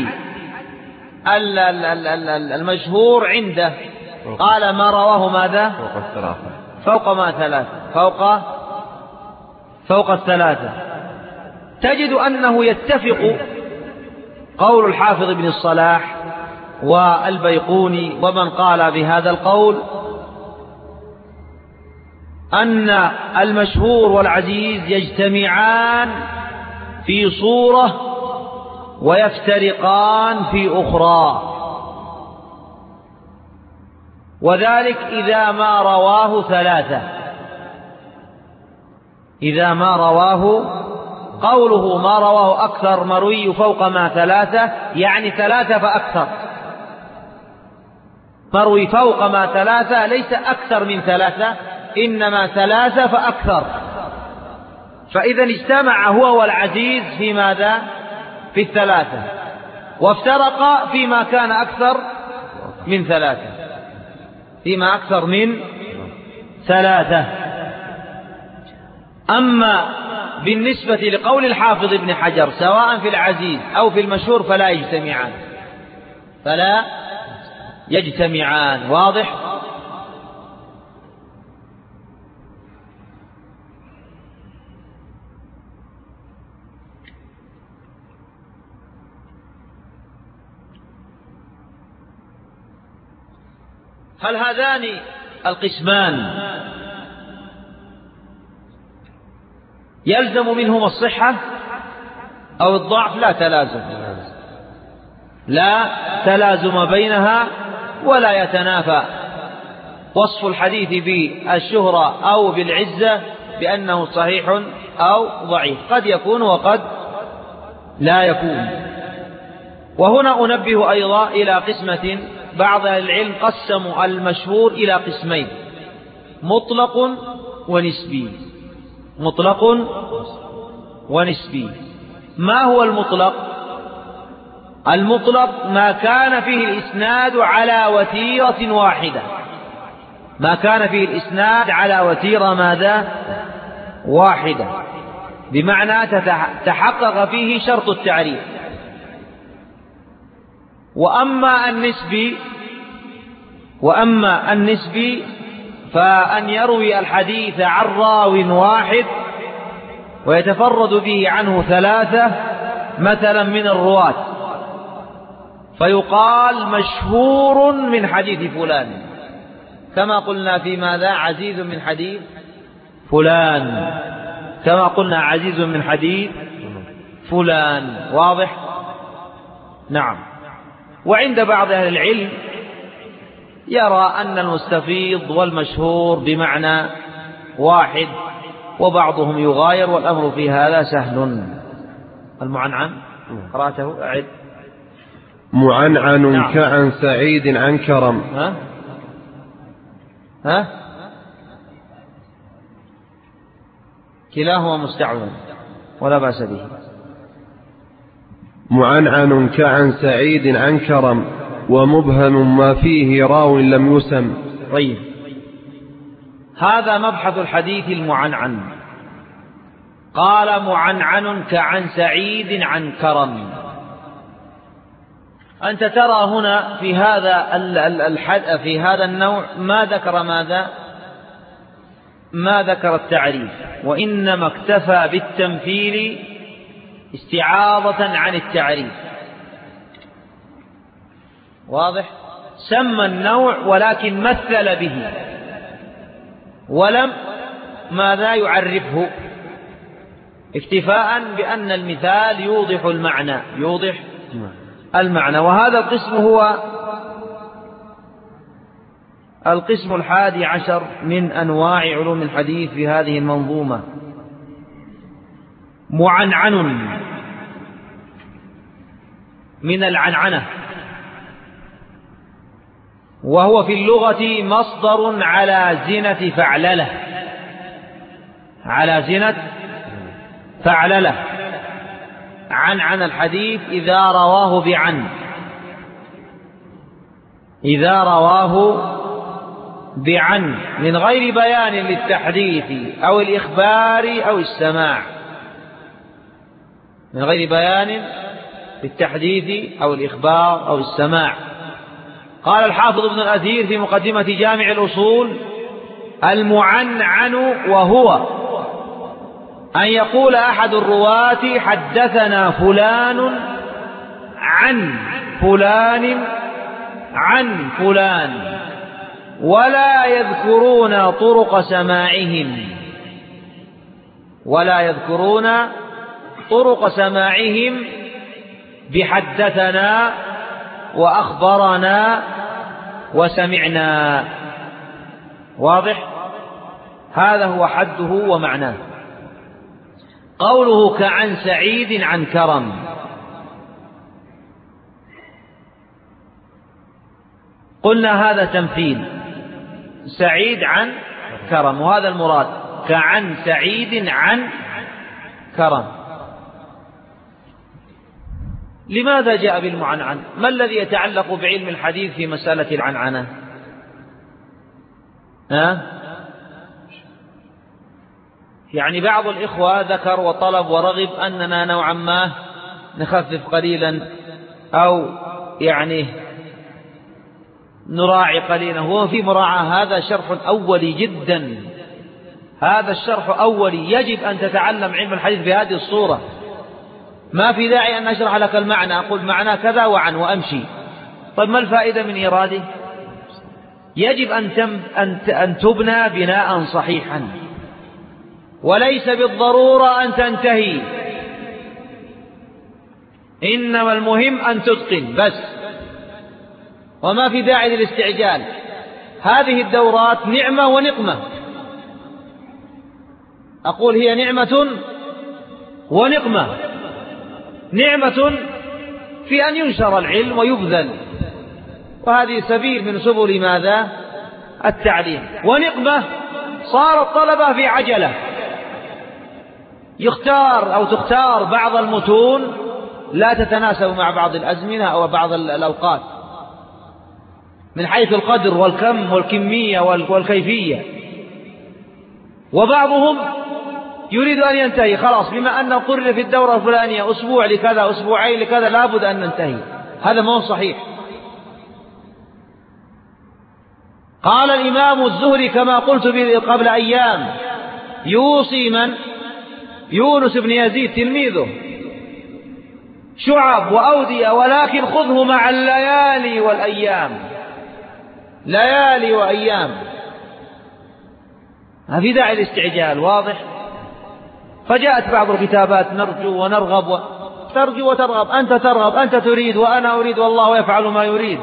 المشهور عنده قال: ما رواه ماذا؟ فوق الثلاثة، فوق ما ثلاثة، فوق فوق الثلاثة. تجد أنه يتفق قول الحافظ ابن الصلاح والبيقوني ومن قال بهذا القول أن المشهور والعزيز يجتمعان في صورة ويفترقان في أخرى، وذلك إذا ما رواه ثلاثة. إذا ما رواه، قوله ما رواه أكثر مروي فوق ما ثلاثة، يعني ثلاثة فأكثر. مروي فوق ما ثلاثة ليس أكثر من ثلاثة، إنما ثلاثة فأكثر. فإذا اجتمع هو والعزيز في ماذا؟ في الثلاثة، وافترق فيما كان أكثر من ثلاثة، فيما أكثر من ثلاثة. أما بالنسبة لقول الحافظ ابن حجر سواء في العزيز أو في المشهور فلا يجتمعان، فلا يجتمعان. واضح؟ هل هذان القسمان يلزم منهما الصحة أو الضعف؟ لا تلازم، لا تلازم بينها ولا يتنافى وصف الحديث بالشهرة أو بالعزة بأنه صحيح أو ضعيف، قد يكون وقد لا يكون. وهنا أنبه أيضا إلى قسمة، بعض العلم قسموا المشهور إلى قسمين: مطلق ونسبي. مطلق ونسبي. ما هو المطلق؟ المطلق ما كان فيه الإسناد على وتيرة واحدة، ما كان فيه الإسناد على وتيرة ماذا؟ واحدة، بمعنى تحقق فيه شرط التعريف. وأما النسبي وأما النسبي فأن يروي الحديث عن راو واحد ويتفرد به عنه ثلاثة مثلا من الرواة، فيقال مشهور من حديث فلان، كما قلنا في ماذا؟ عزيز من حديث فلان، كما قلنا عزيز من حديث فلان. واضح؟ نعم. وعند بعض أهل العلم يرى أن المستفيض والمشهور بمعنى واحد، وبعضهم يغاير، والأمر في هذا سهل. المعنعن قرأته أعد. معنعن نعم. كعن سعيد عن كرم. ها؟ ها؟ كلاهما مستعمل ولا بأس به. معنعن كعن سعيد عن كرم، ومبهم ما فيه راو لم يسم. طيب، هذا مبحث الحديث المعنعن. قال معنعن كعن سعيد عن كرم. أنت ترى هنا في هذا الحد في هذا النوع ما ذكر ماذا؟ ما ذكر التعريف، وإنما اكتفى بالتمثيل استعاضة عن التعريف. واضح؟ سمى النوع ولكن مثل به ولم ماذا يعرفه، اكتفاء بأن المثال يوضح المعنى، يوضح المعنى. وهذا القسم هو القسم الحادي عشر من أنواع علوم الحديث في هذه المنظومة. معنعن من العنعنة، وهو في اللغة مصدر على زنة فعللة، على زنة فعللة. عنعن الحديث إذا رواه بعن، إذا رواه بعن من غير بيان للتحديث أو الإخبار أو السماع، من غير بيان للتحديث أو الإخبار أو السماع. قال الحافظ ابن الأثير في مقدمة جامع الأصول: المعنعن وهو أن يقول أحد الرواة حدثنا فلان عن فلان عن فلان، ولا يذكرون طرق سماعهم، ولا يذكرون طرق سماعهم بحدثنا وأخبرنا وسمعنا. واضح؟ هذا هو حده ومعناه. قوله كعن سعيد عن كرم، قلنا هذا تمثيل، سعيد عن كرم، وهذا المراد، كعن سعيد عن كرم. لماذا جاء بالمعنعن؟ ما الذي يتعلق بعلم الحديث في مسألة العنعنة؟ ها؟ يعني بعض الإخوة ذكر وطلب ورغب أننا نوعا ما نخفف قليلا أو يعني نراعي قليلا. هو في مراعاة، هذا شرح أولي جدا، هذا الشرح أولي، يجب أن تتعلم علم الحديث بهذه الصورة. ما في داعي أن أشرح لك المعنى، أقول معنى كذا وعن وأمشي. طيب ما الفائدة من إراده؟ يجب أن, تم أن تبنى بناء صحيحا، وليس بالضرورة أن تنتهي، إنما المهم أن تتقن بس، وما في داعي للاستعجال. هذه الدورات نعمة ونقمة، أقول هي نعمة ونقمة. نعمة في أن ينشر العلم ويبذل، وهذه سبيل من سبل ماذا؟ التعليم. ونقمة صار الطلبة في عجلة، يختار أو تختار بعض المتون لا تتناسب مع بعض الأزمنة أو بعض الأوقات من حيث القدر والكم والكمية والكيفية، وبعضهم يريد أن ينتهي خلاص، بما أن قرر في الدورة الفلانية أسبوع لكذا أسبوعين لكذا لابد أن ننتهي. هذا ما هو صحيح. قال الإمام الزهري كما قلت قبل أيام: يوصي من؟ يونس بن يزيد تلميذه، شعب وأودية، ولكن خذه مع الليالي والأيام، ليالي وأيام. ما في داعي الاستعجال، واضح. فجاءت بعض الكتابات نرجو ونرغب و... ترجو وترغب، أنت ترغب، أنت تريد وأنا أريد والله يفعل ما يريد.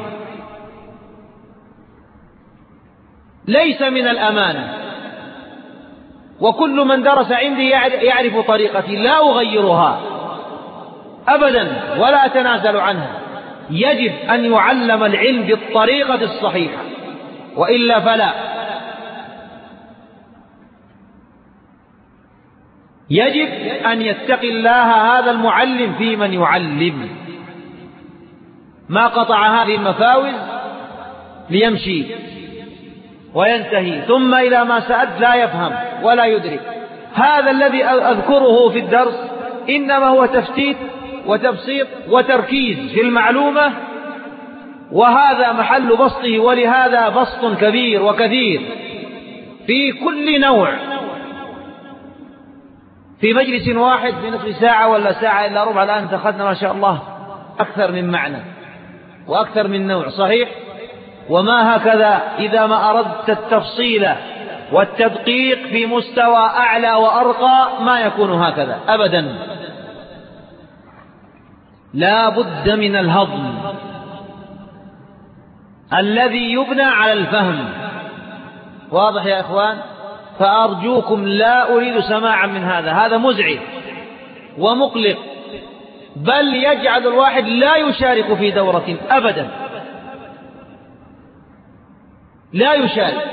ليس من الأمانة. وكل من درس عندي يعرف طريقتي لا أغيرها أبدا ولا أتنازل عنها. يجب أن يعلم العلم بالطريقة الصحيحة، وإلا فلا. يجب أن يتقي الله هذا المعلم في من يعلم، ما قطع هذه المفاوز ليمشي وينتهي ثم إلى ما سأد لا يفهم ولا يدرك. هذا الذي أذكره في الدرس إنما هو تفتيت وتبسيط وتركيز في المعلومة، وهذا محل بسطه، ولهذا بسط كبير وكثير في كل نوع، في مجلس واحد في نصف ساعة ولا ساعة إلا ربع. الآن اتخذنا ما شاء الله أكثر من معنى وأكثر من نوع صحيح. وما هكذا إذا ما أردت التفصيل والتدقيق في مستوى أعلى وأرقى ما يكون هكذا أبدا. لا بد من الهضم الذي يبنى على الفهم. واضح يا إخوان؟ فأرجوكم لا أريد سماعا من هذا، هذا مزعج ومقلق، بل يجعل الواحد لا يشارك في دورة أبدا، لا يشارك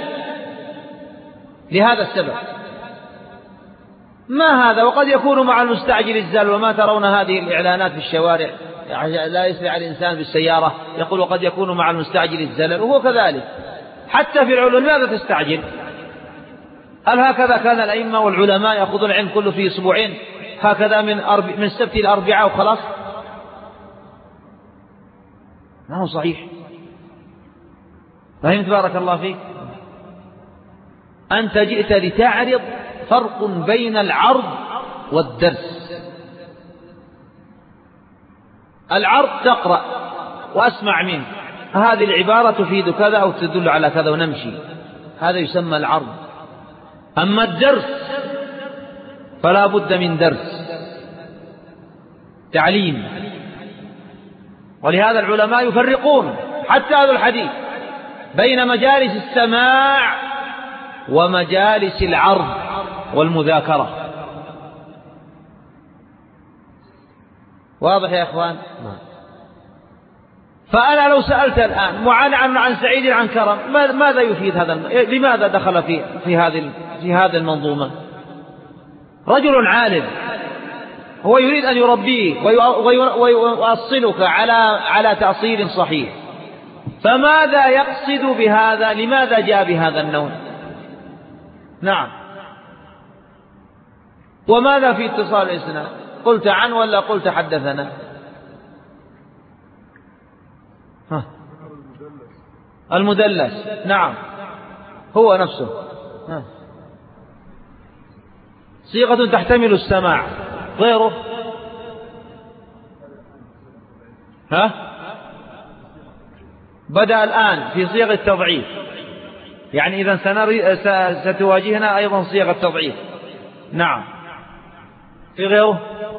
لهذا السبب. ما هذا؟ وقد يكون مع المستعجل الزل. وما ترون هذه الإعلانات في الشوارع، لا يسرع الإنسان بالسيارة يقول وقد يكون مع المستعجل الزلل، وهو كذلك. حتى في العلوم لماذا تستعجل؟ هل هكذا كان الأئمة والعلماء يأخذون العلم كله في أسبوعين هكذا من أرب... من السبت إلى الأربعاء وخلاص؟ ما هو صحيح. فهمت بارك الله فيك؟ أنت جئت لتعرض فرق بين العرض والدرس. العرض تقرأ وأسمع منك، هذه العبارة تفيد كذا أو تدل على كذا ونمشي، هذا يسمى العرض. أما الدرس فلا بد من درس تعليم. ولهذا العلماء يفرقون حتى أهل الحديث بين مجالس السماع ومجالس العرض والمذاكرة. واضح يا إخوان؟ فأنا لو سألت الآن معانا عن سعيد عن كرم ماذا يفيد هذا؟ لماذا دخل في في هذه في هذه المنظومة؟ رجل عالم هو يريد أن يربيه ويوصلك على على تأصيل صحيح، فماذا يقصد بهذا؟ لماذا جاء بهذا النوع؟ نعم. وماذا في اتصال الإسناد؟ قلت عن ولا قلت حدثنا؟ ها. المدلس نعم هو نفسه. ها. صيغة تحتمل السماع غيره. ها بدأ الآن في صيغة التضعيف، يعني إذا ستواجهنا أيضا صيغة التضعيف. نعم. في غيره؟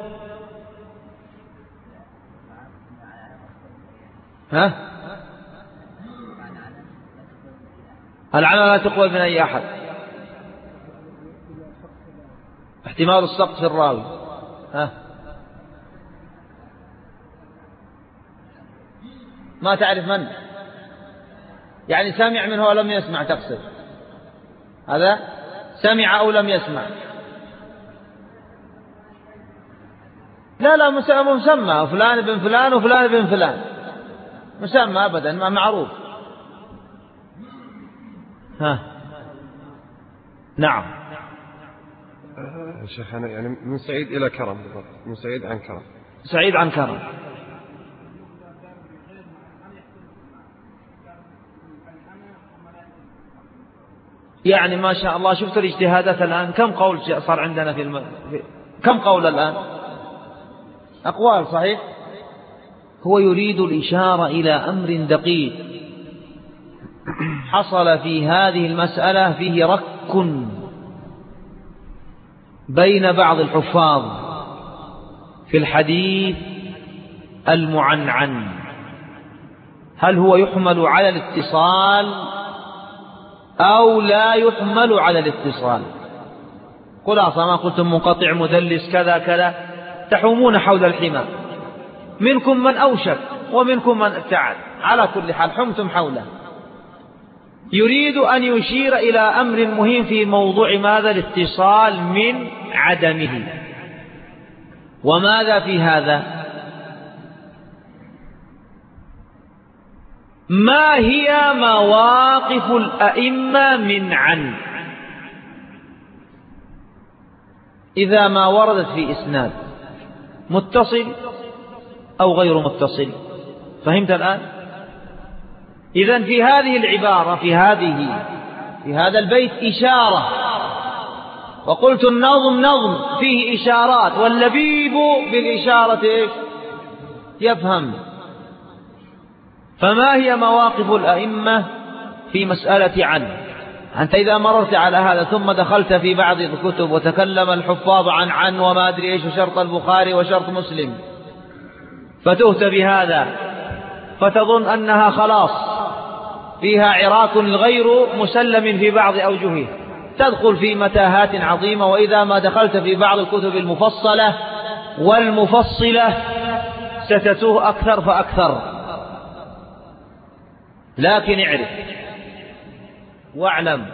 ها العنى لا تقبل من أي أحد. احتمال السقط في الراوي. ها ما تعرف من يعني سمع منه ولم يسمع تقصد هذا؟ سمع أو لم يسمع؟ لا لا مسمى فلان بن فلان وفلان بن فلان، مسمى أبدا ما معروف. ها نعم. شيخ أنا يعني من سعيد إلى كرم بالضبط، من سعيد عن كرم. سعيد عن كرم. يعني ما شاء الله شفت الاجتهادات الآن كم قول صار عندنا في, الم... في كم قول الآن؟ أقوال صحيح. هو يريد الإشارة إلى أمر دقيق حصل في هذه المسألة فيه رك بين بعض الحفاظ في الحديث المعنعن، هل هو يحمل على الاتصال أو لا يحمل على الاتصال؟ خلاصة ما قلتم منقطع مدلس كذا كذا، تحومون حول الحمى، منكم من أوشك ومنكم من ابتعد، على كل حال حمتم حوله. يريد أن يشير إلى أمر مهم في موضوع ماذا؟ الاتصال من عدمه. وماذا في هذا؟ ما هي مواقف الأئمة من عن إذا ما وردت في إسناد متصل أو غير متصل؟ فهمت الآن؟ إذن في هذه العبارة في هذه في هذا البيت إشارة، وقلت النظم نظم فيه إشارات، واللبيب بالإشارة إيش؟ يفهم. فما هي مواقف الأئمة في مسألة عن؟ أنت إذا مررت على هذا ثم دخلت في بعض الكتب وتكلم الحفاظ عن عن وما أدري إيش وشرط البخاري وشرط مسلم، فتهت بهذا فتظن أنها خلاص فيها عراك غير مسلم في بعض أوجهه، تدخل في متاهات عظيمة. وإذا ما دخلت في بعض الكتب المفصلة والمفصلة ستتوه أكثر فأكثر. لكن اعرف واعلم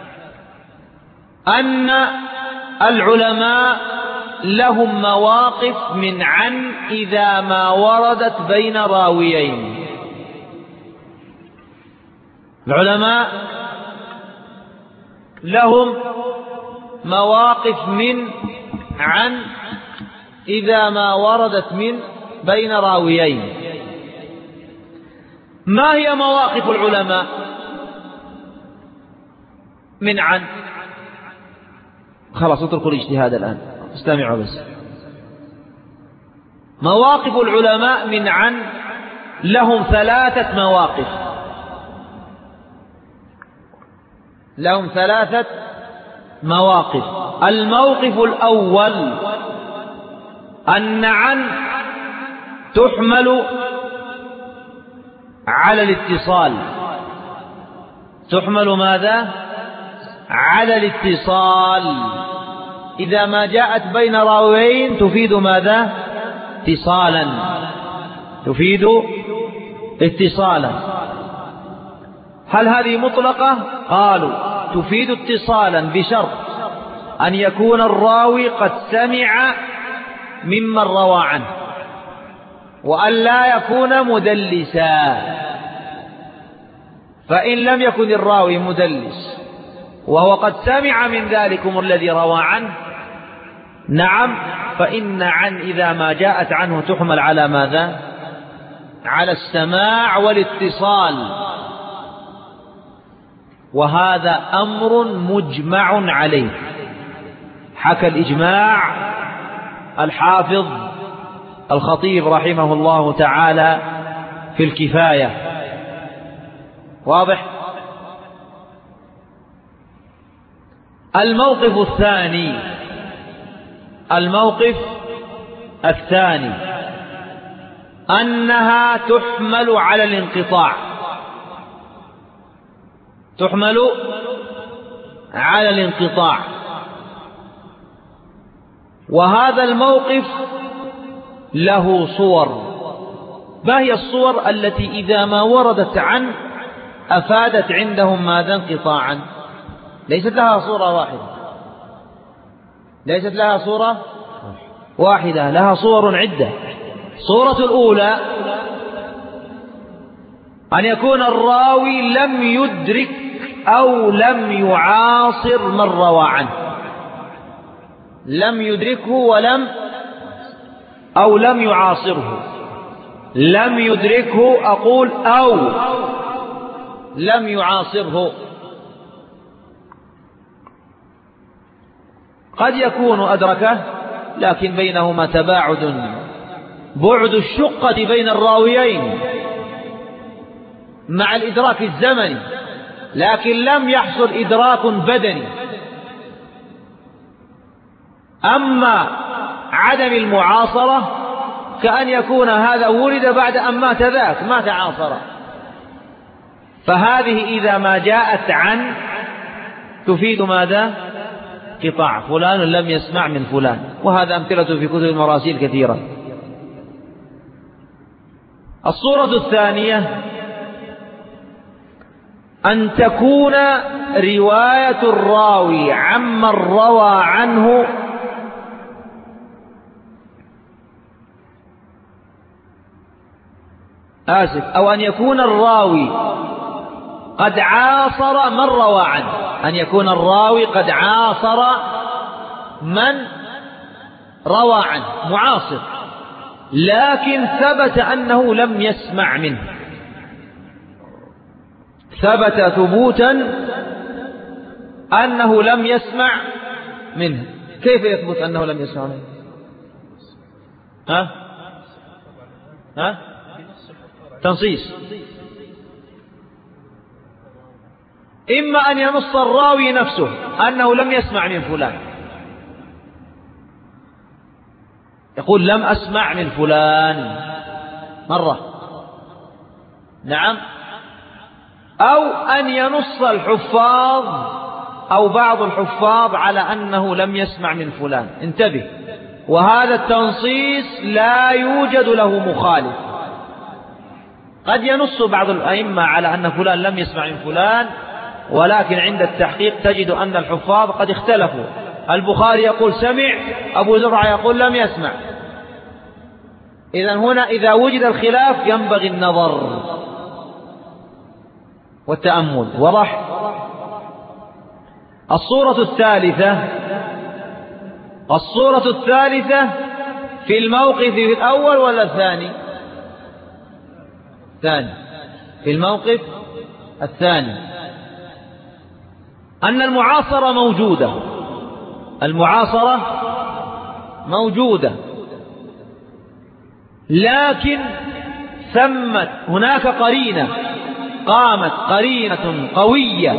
أن العلماء لهم مواقف من عن إذا ما وردت بين راويين. العلماء لهم مواقف من عن إذا ما وردت من بين راويين. ما هي مواقف العلماء من عن؟ خلاص اتركوا الاجتهاد الآن، استمعوا بس. مواقف العلماء من عن لهم ثلاثة مواقف، لهم ثلاثة مواقف. الموقف الأول أن عن تحمل على الاتصال. تحمل ماذا؟ على الاتصال. إذا ما جاءت بين راويين تفيد ماذا؟ اتصالا، تفيد اتصالا. هل هذه مطلقة؟ قالوا تفيد اتصالا بشرط أن يكون الراوي قد سمع ممن روى عنه، وأن لا يكون مدلسا. فإن لم يكن الراوي مدلس وهو قد سمع من ذلكم الذي روى عنه، نعم، فإن عن إذا ما جاءت عنه تحمل على ماذا؟ على السماع والاتصال. وهذا أمر مجمع عليه، حكى الإجماع الحافظ الخطيب رحمه الله تعالى في الكفاية. واضح؟ الموقف الثاني الموقف الثاني أنها تحمل على الانقطاع، تحمل على الانقطاع. وهذا الموقف له صور. ما هي الصور التي إذا ما وردت عن أفادت عندهم ماذا؟ انقطاعا. ليست لها صورة واحدة، ليست لها صورة واحدة، لها صور عدة. صورة الأولى أن يكون الراوي لم يدرك أو لم يعاصر من روى عنه، لم يدركه ولم أو لم يعاصره. لم يدركه أقول أو لم يعاصره. قد يكون أدركه لكن بينهما تباعد، بعد الشقة بين الراويين مع الإدراك الزمني، لكن لم يحصل إدراك بدني. أما عدم المعاصرة كأن يكون هذا ولد بعد أن مات ذاك، ما تعاصر. فهذه إذا ما جاءت عن تفيد ماذا؟ قطاع، فلان لم يسمع من فلان، وهذا أمثلة في كتب المراسيل كثيرة. الصورة الثانية أن تكون رواية الراوي عمن روى عنه آسف أو أن يكون الراوي قد عاصر من روى عنه، أن يكون الراوي قد عاصر من روى عنه، معاصر، لكن ثبت أنه لم يسمع منه، ثبت ثبوتا أنه لم يسمع منه. كيف يثبت أنه لم يسمع منه؟ ها؟ ها؟ تنصيص. إما أن ينص الراوي نفسه أنه لم يسمع من فلان، يقول لم أسمع من فلان مرة، نعم، أو أن ينص الحفاظ أو بعض الحفاظ على أنه لم يسمع من فلان. انتبه، وهذا التنصيص لا يوجد له مخالف. قد ينص بعض الأئمة على أن فلان لم يسمع من فلان، ولكن عند التحقيق تجد أن الحفاظ قد اختلفوا، البخاري يقول سمع، أبو زرعة يقول لم يسمع. إذن هنا إذا وجد الخلاف ينبغي النظر والتأمل. وضح. الصورة الثالثة الصورة الثالثة في الموقف الأول ولا الثاني؟ الثاني. في الموقف الثاني أن المعاصرة موجودة، المعاصرة موجودة، لكن ثمت هناك قرينة، قامت قرينة قوية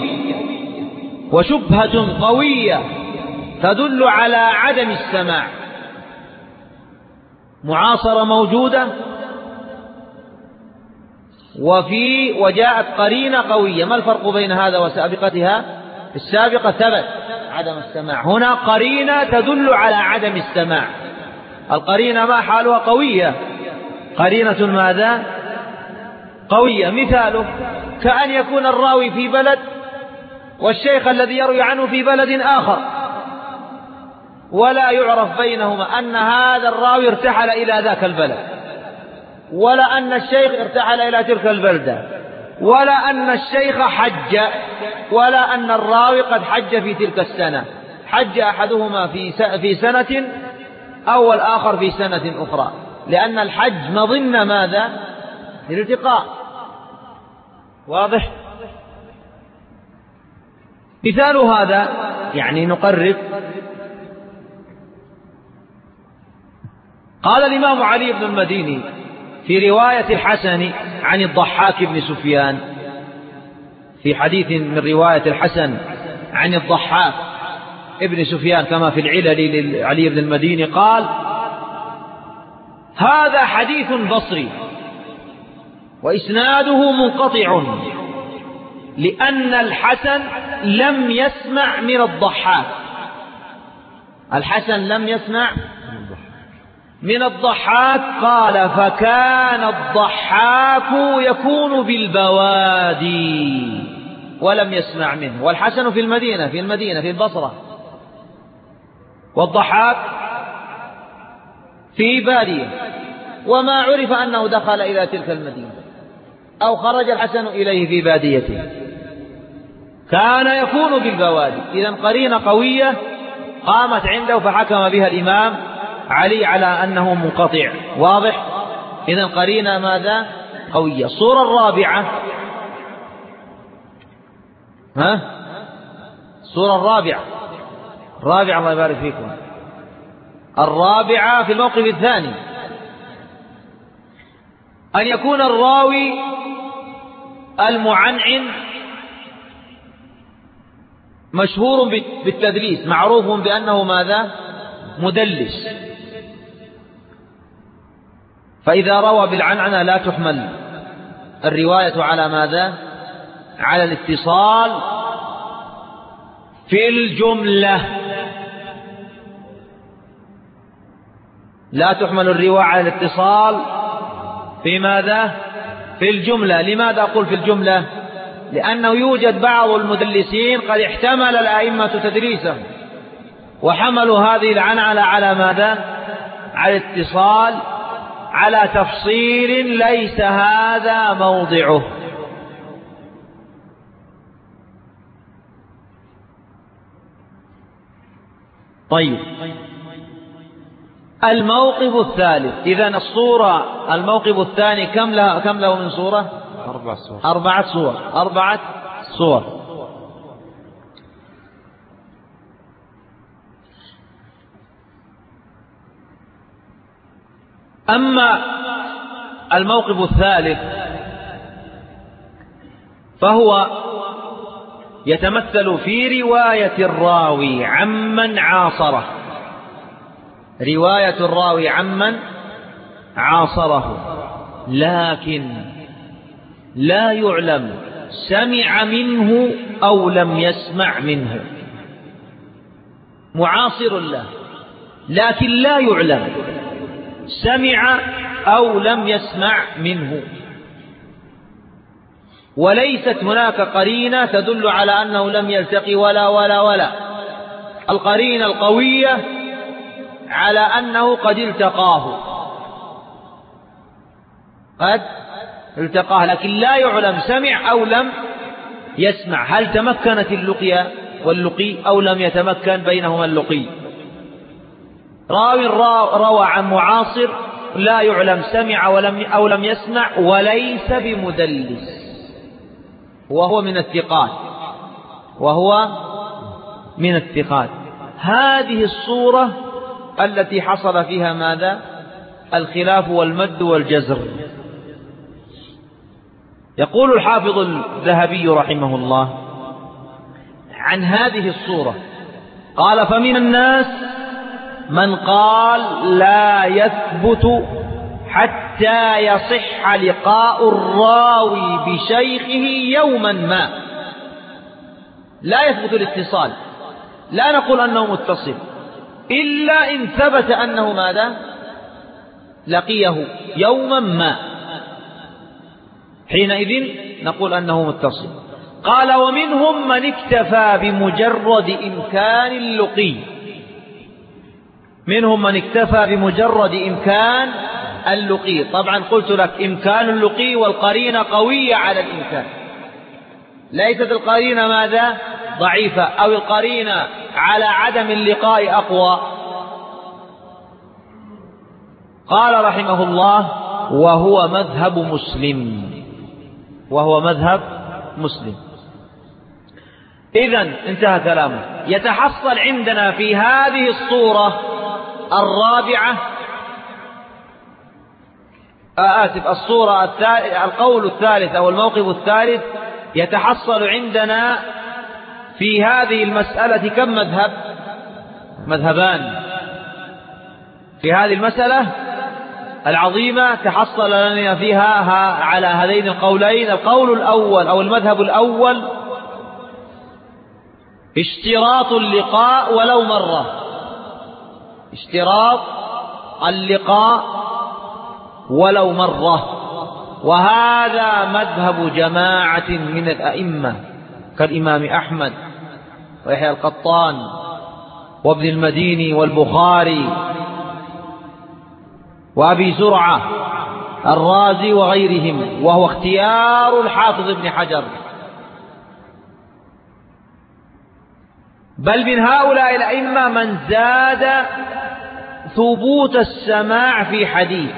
وشبهة قوية تدل على عدم السماع. معاصرة موجودة وفي وجاءت قرينة قوية. ما الفرق بين هذا وسابقتها؟ السابقة ثبت عدم السماع، هنا قرينة تدل على عدم السماع. القرينة ما حالها؟ قوية، قرينة ماذا؟ قوية. مثاله كأن يكون الراوي في بلد والشيخ الذي يروي عنه في بلد آخر، ولا يعرف بينهما أن هذا الراوي ارتحل إلى ذاك البلد، ولا أن الشيخ ارتحل إلى تلك البلدة، ولا أن الشيخ حج، ولا أن الراوي قد حج في تلك السنة، حج أحدهما في في سنة أو الآخر في سنة أخرى، لأن الحج مظنة ماذا؟ الالتقاء. واضح؟ مثال هذا يعني نقرب. قال الإمام علي بن المديني في رواية الحسن عن الضحاك بن سفيان، في حديث من رواية الحسن عن الضحاك ابن سفيان كما في العلل لعلي بن المديني، قال هذا حديث بصري وإسناده منقطع، لأن الحسن لم يسمع من الضحاك، الحسن لم يسمع من الضحاك. قال فكان الضحاك يكون بالبوادي ولم يسمع منه، والحسن في المدينة في المدينة في البصرة، والضحاك في بادية، وما عرف أنه دخل إلى تلك المدينة أو خرج الحسن إليه في باديته، كان يكون بالبوادي. إذن قرينة قوية قامت عنده فحكم بها الإمام علي على أنه منقطع. واضح؟ إذن قرينة ماذا؟ قوية. الصورة الرابعة، ها؟ الصورة الرابعة الرابعة الله يبارك فيكم، الرابعة في الموقف الثاني أن يكون الراوي المعنعن مشهور بالتدليس، معروف بأنه ماذا؟ مدلس، فإذا روى بالعنعنة لا تحمل الرواية على ماذا؟ على الاتصال في الجملة، لا تحمل الرواية على الاتصال في ماذا؟ في الجملة. لماذا أقول في الجملة؟ لأنه يوجد بعض المدلسين قد احتمل الأئمة تدريسه وحملوا هذه العنعنة على ماذا؟ على الاتصال، على تفصيل ليس هذا موضعه. طيب، الموقف الثالث. إذن الصورة الموقف الثاني كم له, كم له من صورة؟ أربع صور. أربعة صور أربعة صور. أما الموقف الثالث فهو يتمثل في رواية الراوي عمن عاصره، رواية الراوي عمن عاصره، لكن لا يعلم سمع منه أو لم يسمع منه. معاصر له لكن لا يعلم سمع أو لم يسمع منه، وليست هناك قرينة تدل على أنه لم يلتقي ولا ولا ولا. القرينة القوية على أنه قد التقاه، قد التقاه، لكن لا يعلم سمع أو لم يسمع. هل تمكنت اللقيا واللقي أو لم يتمكن بينهما اللقي؟ راوي روى عن معاصر لا يعلم سمع ولم أو لم يسمع، وليس بمدلس، وهو من الثقات، وهو من الثقات. هذه الصورة التي حصل فيها ماذا؟ الخلاف والمد والجزر. يقول الحافظ الذهبي رحمه الله عن هذه الصورة، قال: فمن الناس من قال لا يثبت حتى يصح لقاء الراوي بشيخه يوما ما. لا يثبت الاتصال، لا نقول أنه متصل إلا إن ثبت أنه ماذا؟ لقيه يوما ما، حينئذ نقول أنه متصل. قال: ومنهم من اكتفى بمجرد إمكان اللقي، منهم من اكتفى بمجرد إمكان اللقي. طبعا قلت لك إمكان اللقي والقرينة قوية على الإمكان، ليست القرينة ماذا؟ ضعيفة، أو القرينة على عدم اللقاء أقوى. قال رحمه الله: وهو مذهب مسلم، وهو مذهب مسلم. إذن انتهى كلامه. يتحصل عندنا في هذه الصورة الرابعة آسف الصورة الثالث القول الثالث أو الموقف الثالث، يتحصل عندنا في هذه المسألة كم مذهب؟ مذهبان. في هذه المسألة العظيمة تحصل لنا فيها على هذين القولين. القول الأول أو المذهب الأول اشتراط اللقاء ولو مرة، اشتراط اللقاء ولو مرة، وهذا مذهب جماعة من الأئمة كالإمام أحمد ويحيى القطان وابن المديني والبخاري وأبي زرعة الرازي وغيرهم، وهو اختيار الحافظ ابن حجر. بل من هؤلاء الأئمة من زاد ثبوت السماع في حديث،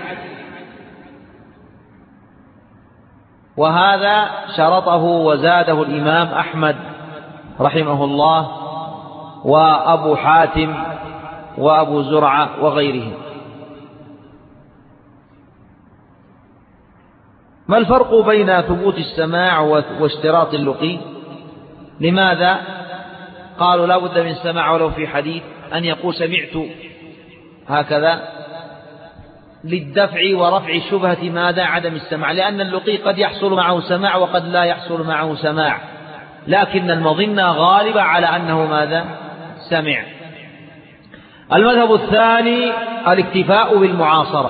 وهذا شرطه وزاده الإمام أحمد رحمه الله وأبو حاتم وأبو زرعة وغيرهم. ما الفرق بين ثبوت السماع واشتراط اللقي؟ لماذا قالوا لا بد من سماع ولو في حديث؟ أن يقول سمعت هكذا للدفع ورفع شبهة ماذا؟ عدم السماع، لأن اللقي قد يحصل معه سماع وقد لا يحصل معه سماع، لكن المظنة غالبة على أنه ماذا؟ سمع. المذهب الثاني الاكتفاء بالمعاصرة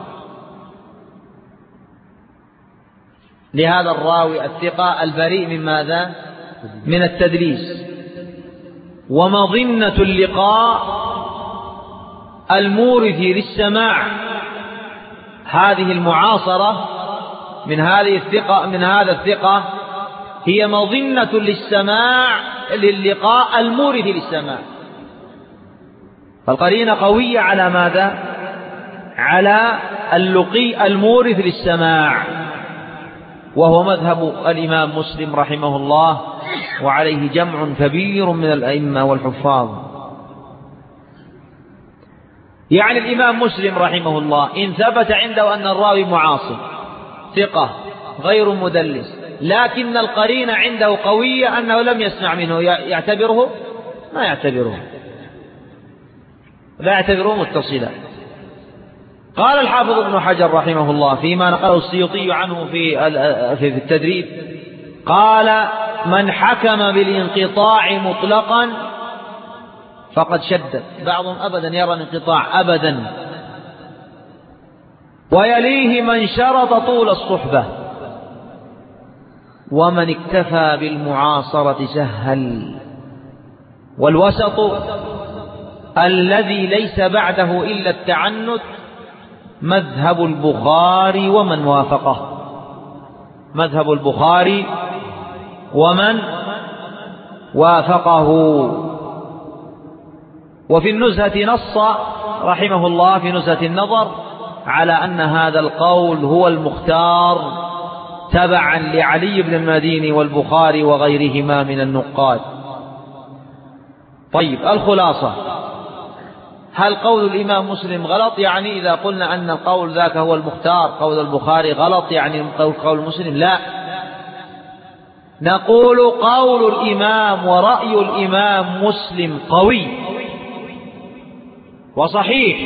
لهذا الراوي الثقة البريء من ماذا؟ من التدليس. ومظنة اللقاء المورث للسماع هذه المعاصرة من هذه الثقة من هذا الثقة هي مظنة للسماع للقاء المورث للسماع، فالقرينة قوية على ماذا؟ على اللقي المورث للسماع، وهو مذهب الإمام مسلم رحمه الله، وعليه جمع كبير من الأئمة والحفاظ. يعني الإمام مسلم رحمه الله إن ثبت عنده أن الراوي معاصر ثقة غير مدلس، لكن القرينة عنده قوية أنه لم يسمع منه، يعتبره ما يعتبره لا يعتبره متصلا. قال الحافظ ابن حجر رحمه الله فيما نقله السيوطي عنه في في التدريب، قال: من حكم بالانقطاع مطلقا فقد شدد. بعضهم أبدا يرى الانقطاع أبدا. ويليه من شرط طول الصحبة، ومن اكتفى بالمعاصرة سهل. والوسط الذي ليس بعده إلا التعنت مذهب البخاري ومن وافقه، مذهب البخاري ومن وافقه. وفي النزهة نص رحمه الله في نزهة النظر على أن هذا القول هو المختار تبعا لعلي بن المديني والبخاري وغيرهما من النقاد. طيب، الخلاصة: هل قول الإمام مسلم غلط؟ يعني إذا قلنا أن القول ذاك هو المختار قول البخاري غلط، يعني قول قول مسلم؟ لا، نقول قول الإمام ورأي الإمام مسلم قوي وصحيح،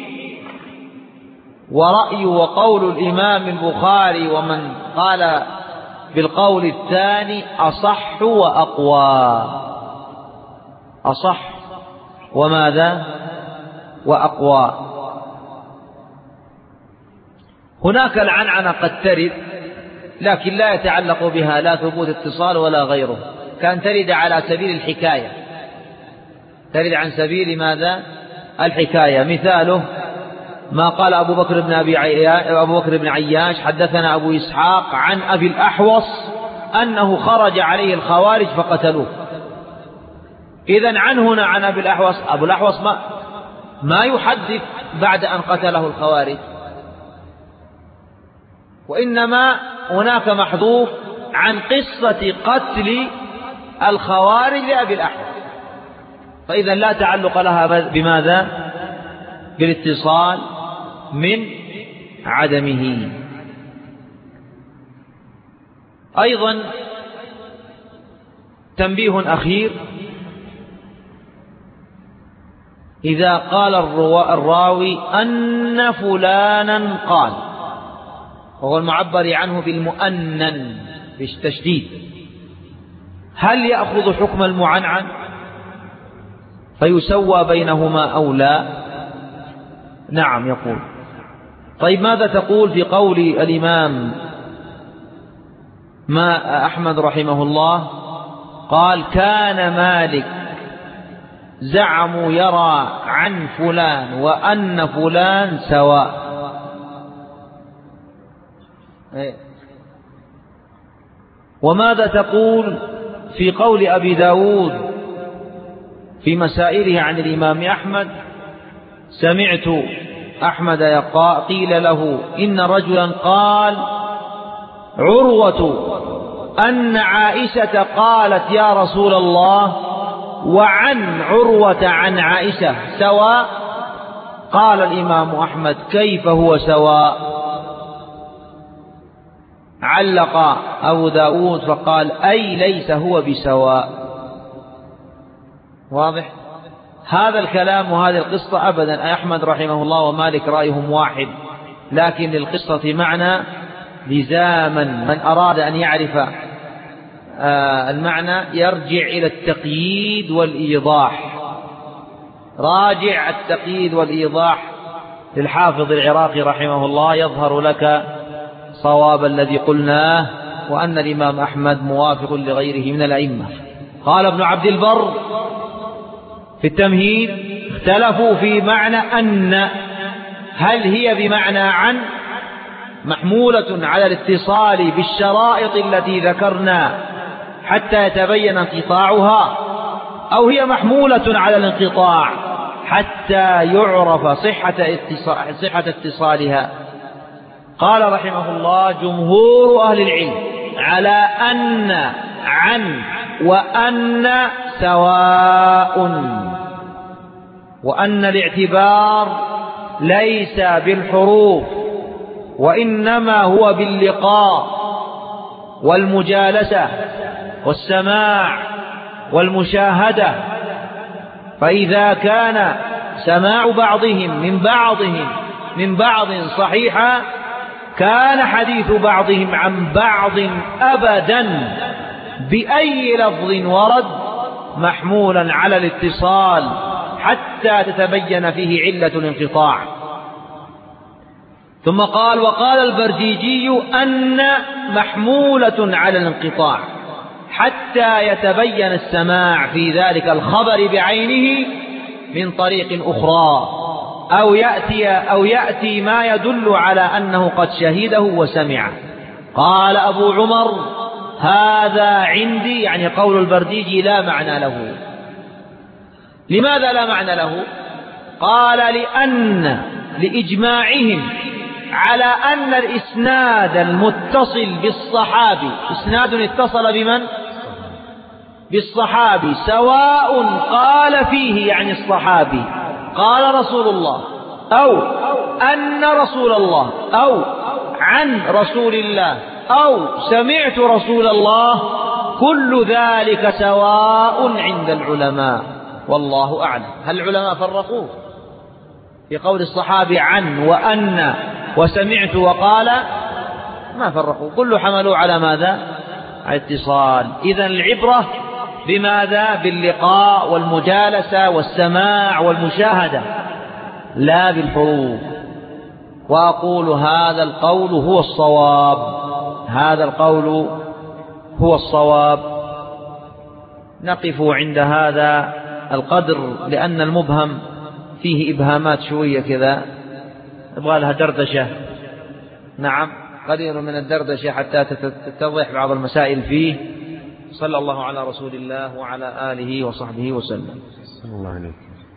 ورأي وقول الإمام البخاري ومن قال بالقول الثاني أصح وأقوى، أصح وماذا؟ وأقوى. هناك العنعنة قد ترد، لكن لا يتعلق بها لا ثبوت اتصال ولا غيره، كان ترد على سبيل الحكاية، ترد عن سبيل ماذا؟ الحكاية. مثاله ما قال أبو بكر بن أبي عياش أبو بكر بن عياش: حدثنا أبو إسحاق عن أبي الأحوص أنه خرج عليه الخوارج فقتلوه. إذن عن هنا عن أبي الأحوص، أبو الأحوص ما ما يحدث بعد أن قتله الخوارج، وإنما هناك محذوف عن قصة قتل الخوارج لأبي الأحوص، فإذا لا تعلق لها بماذا؟ بالاتصال من عدمه. أيضا تنبيه أخير: إذا قال الراوي أن فلانا قال، وهو المعبر عنه بالمؤنن بالتشديد، هل يأخذ حكم المعنعن فيسوى بينهما أو لا؟ نعم يقول. طيب، ماذا تقول في قول الإمام ما أحمد رحمه الله قال: كان مالك زعموا يرى عن فلان وأن فلان سواء. وماذا تقول في قول أبي داود في مسائله عن الإمام أحمد: سمعت أحمد قيل له إن رجلا قال عروة أن عائشة قالت يا رسول الله وعن عروة عن عائشة سواء. قال الإمام أحمد: كيف هو سواء؟ علق أبو داود فقال: أي ليس هو بسواء. واضح؟ هذا الكلام وهذه القصة أبدا. أحمد رحمه الله ومالك رأيهم واحد، لكن للقصة معنى لزاما. من أراد أن يعرف المعنى يرجع إلى التقييد والإيضاح. راجع التقييد والإيضاح للحافظ العراقي رحمه الله، يظهر لك صواب الذي قلناه، وأن الإمام أحمد موافق لغيره من الأئمة. قال ابن عبد البر في التمهيد: اختلفوا في معنى أن، هل هي بمعنى عن محمولة على الاتصال بالشرائط التي ذكرنا حتى يتبين انقطاعها، أو هي محمولة على الانقطاع حتى يعرف صحة اتصال صحة اتصالها. قال رحمه الله: جمهور أهل العلم على أن عن وأن سواء، وأن الاعتبار ليس بالحروف وإنما هو باللقاء والمجالسة والسماع والمشاهدة. فإذا كان سماع بعضهم من بعضهم من بعض صحيحا، كان حديث بعضهم عن بعض أبدا بأي لفظ ورد محمولا على الاتصال حتى تتبين فيه علة الانقطاع. ثم قال: وقال البرجيجي أن محمولة على الانقطاع حتى يتبين السماع في ذلك الخبر بعينه من طريق أخرى، أو يأتي, أو يأتي ما يدل على أنه قد شهده وسمعه. قال أبو عمر: هذا عندي، يعني قول البرديجي، لا معنى له. لماذا لا معنى له؟ قال: لأن لإجماعهم على أن الإسناد المتصل بالصحابي، إسناد اتصل بمن؟ بالصحابي، سواء قال فيه يعني الصحابي قال رسول الله، أو أن رسول الله، أو عن رسول الله، أو سمعت رسول الله، كل ذلك سواء عند العلماء، والله أعلم. هل العلماء فرقوه في قول الصحابي عن وأن وسمعت وقال؟ ما فرقوا، كل حملوا على ماذا؟ على اتصال. إذن العبرة بماذا؟ باللقاء والمجالسة والسماع والمشاهدة، لا بالحروف. وأقول هذا القول هو الصواب، هذا القول هو الصواب. نقف عند هذا القدر، لأن المبهم فيه إبهامات شوية كذا، يبغى لها دردشة. نعم، قليل من الدردشة حتى تتضح بعض المسائل فيه. صلى الله على رسول الله وعلى آله وصحبه وسلم. صلى الله عليه.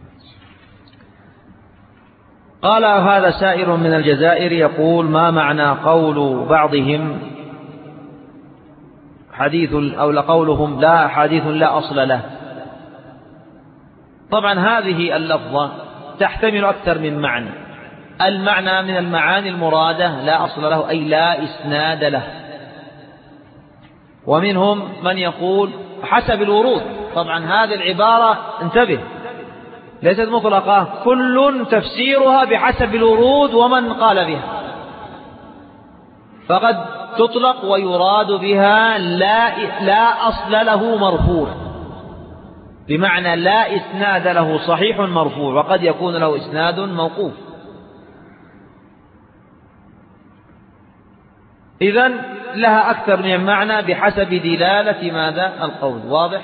قال هذا سائر من الجزائر يقول: ما معنى قول بعضهم حديث، أو لقولهم لا حديث لا أصل له؟ طبعا هذه اللفظة تحتمل أكثر من معنى. المعنى من المعاني المرادة لا أصل له، أي لا إسناد له. ومنهم من يقول حسب الورود. طبعا هذه العبارة انتبه ليست مطلقة، كل تفسيرها بحسب الورود ومن قال بها. فقد تطلق ويراد بها لا, لا أصل له مرفوع، بمعنى لا إسناد له صحيح مرفوع، وقد يكون له إسناد موقوف. إذن لها أكثر من معنى بحسب دلالة ماذا؟ القول. واضح؟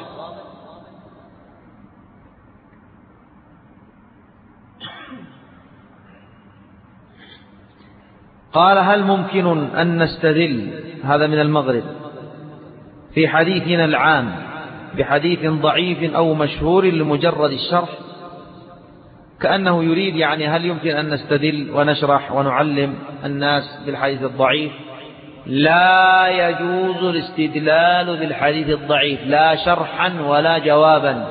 قال: هل ممكن أن نستدل، هذا من المغرب، في حديثنا العام بحديث ضعيف أو مشهور لمجرد الشرح؟ كأنه يريد يعني هل يمكن أن نستدل ونشرح ونعلم الناس بالحديث الضعيف؟ لا يجوز الاستدلال بالحديث الضعيف، لا شرحا ولا جوابا،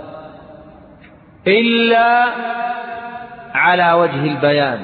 إلا على وجه البيان،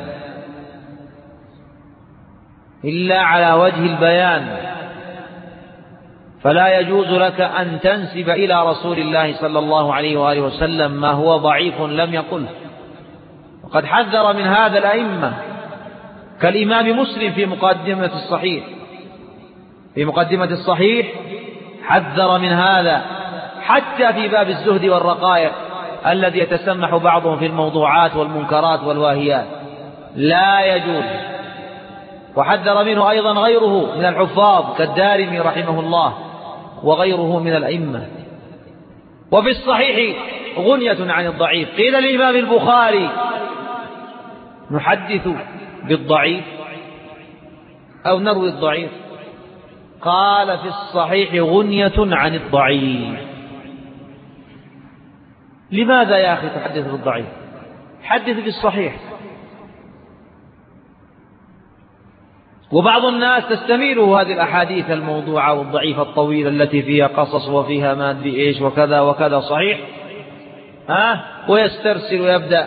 إلا على وجه البيان. فلا يجوز لك أن تنسب إلى رسول الله صلى الله عليه وآله وسلم ما هو ضعيف لم يقله. وقد حذر من هذا الأئمة كالإمام مسلم في مقدمة الصحيح في مقدمة الصحيح حذر من هذا، حتى في باب الزهد والرقائق الذي يتسمح بعضهم في الموضوعات والمنكرات والواهيات لا يجوز. وحذر منه أيضا غيره من الحفاظ كالدارمي رحمه الله وغيره من الأئمة. وفي الصحيح غنية عن الضعيف. قيل للإمام البخاري: نحدث بالضعيف أو نروي الضعيف؟ قال: في الصحيح غنية عن الضعيف. لماذا يا أخي تحدث بالضعيف؟ حدث بالصحيح. وبعض الناس تستميله هذه الأحاديث الموضوعة والضعيفة الطويلة التي فيها قصص وفيها ما أدري إيش وكذا وكذا صحيح، ها ويسترسل ويبدأ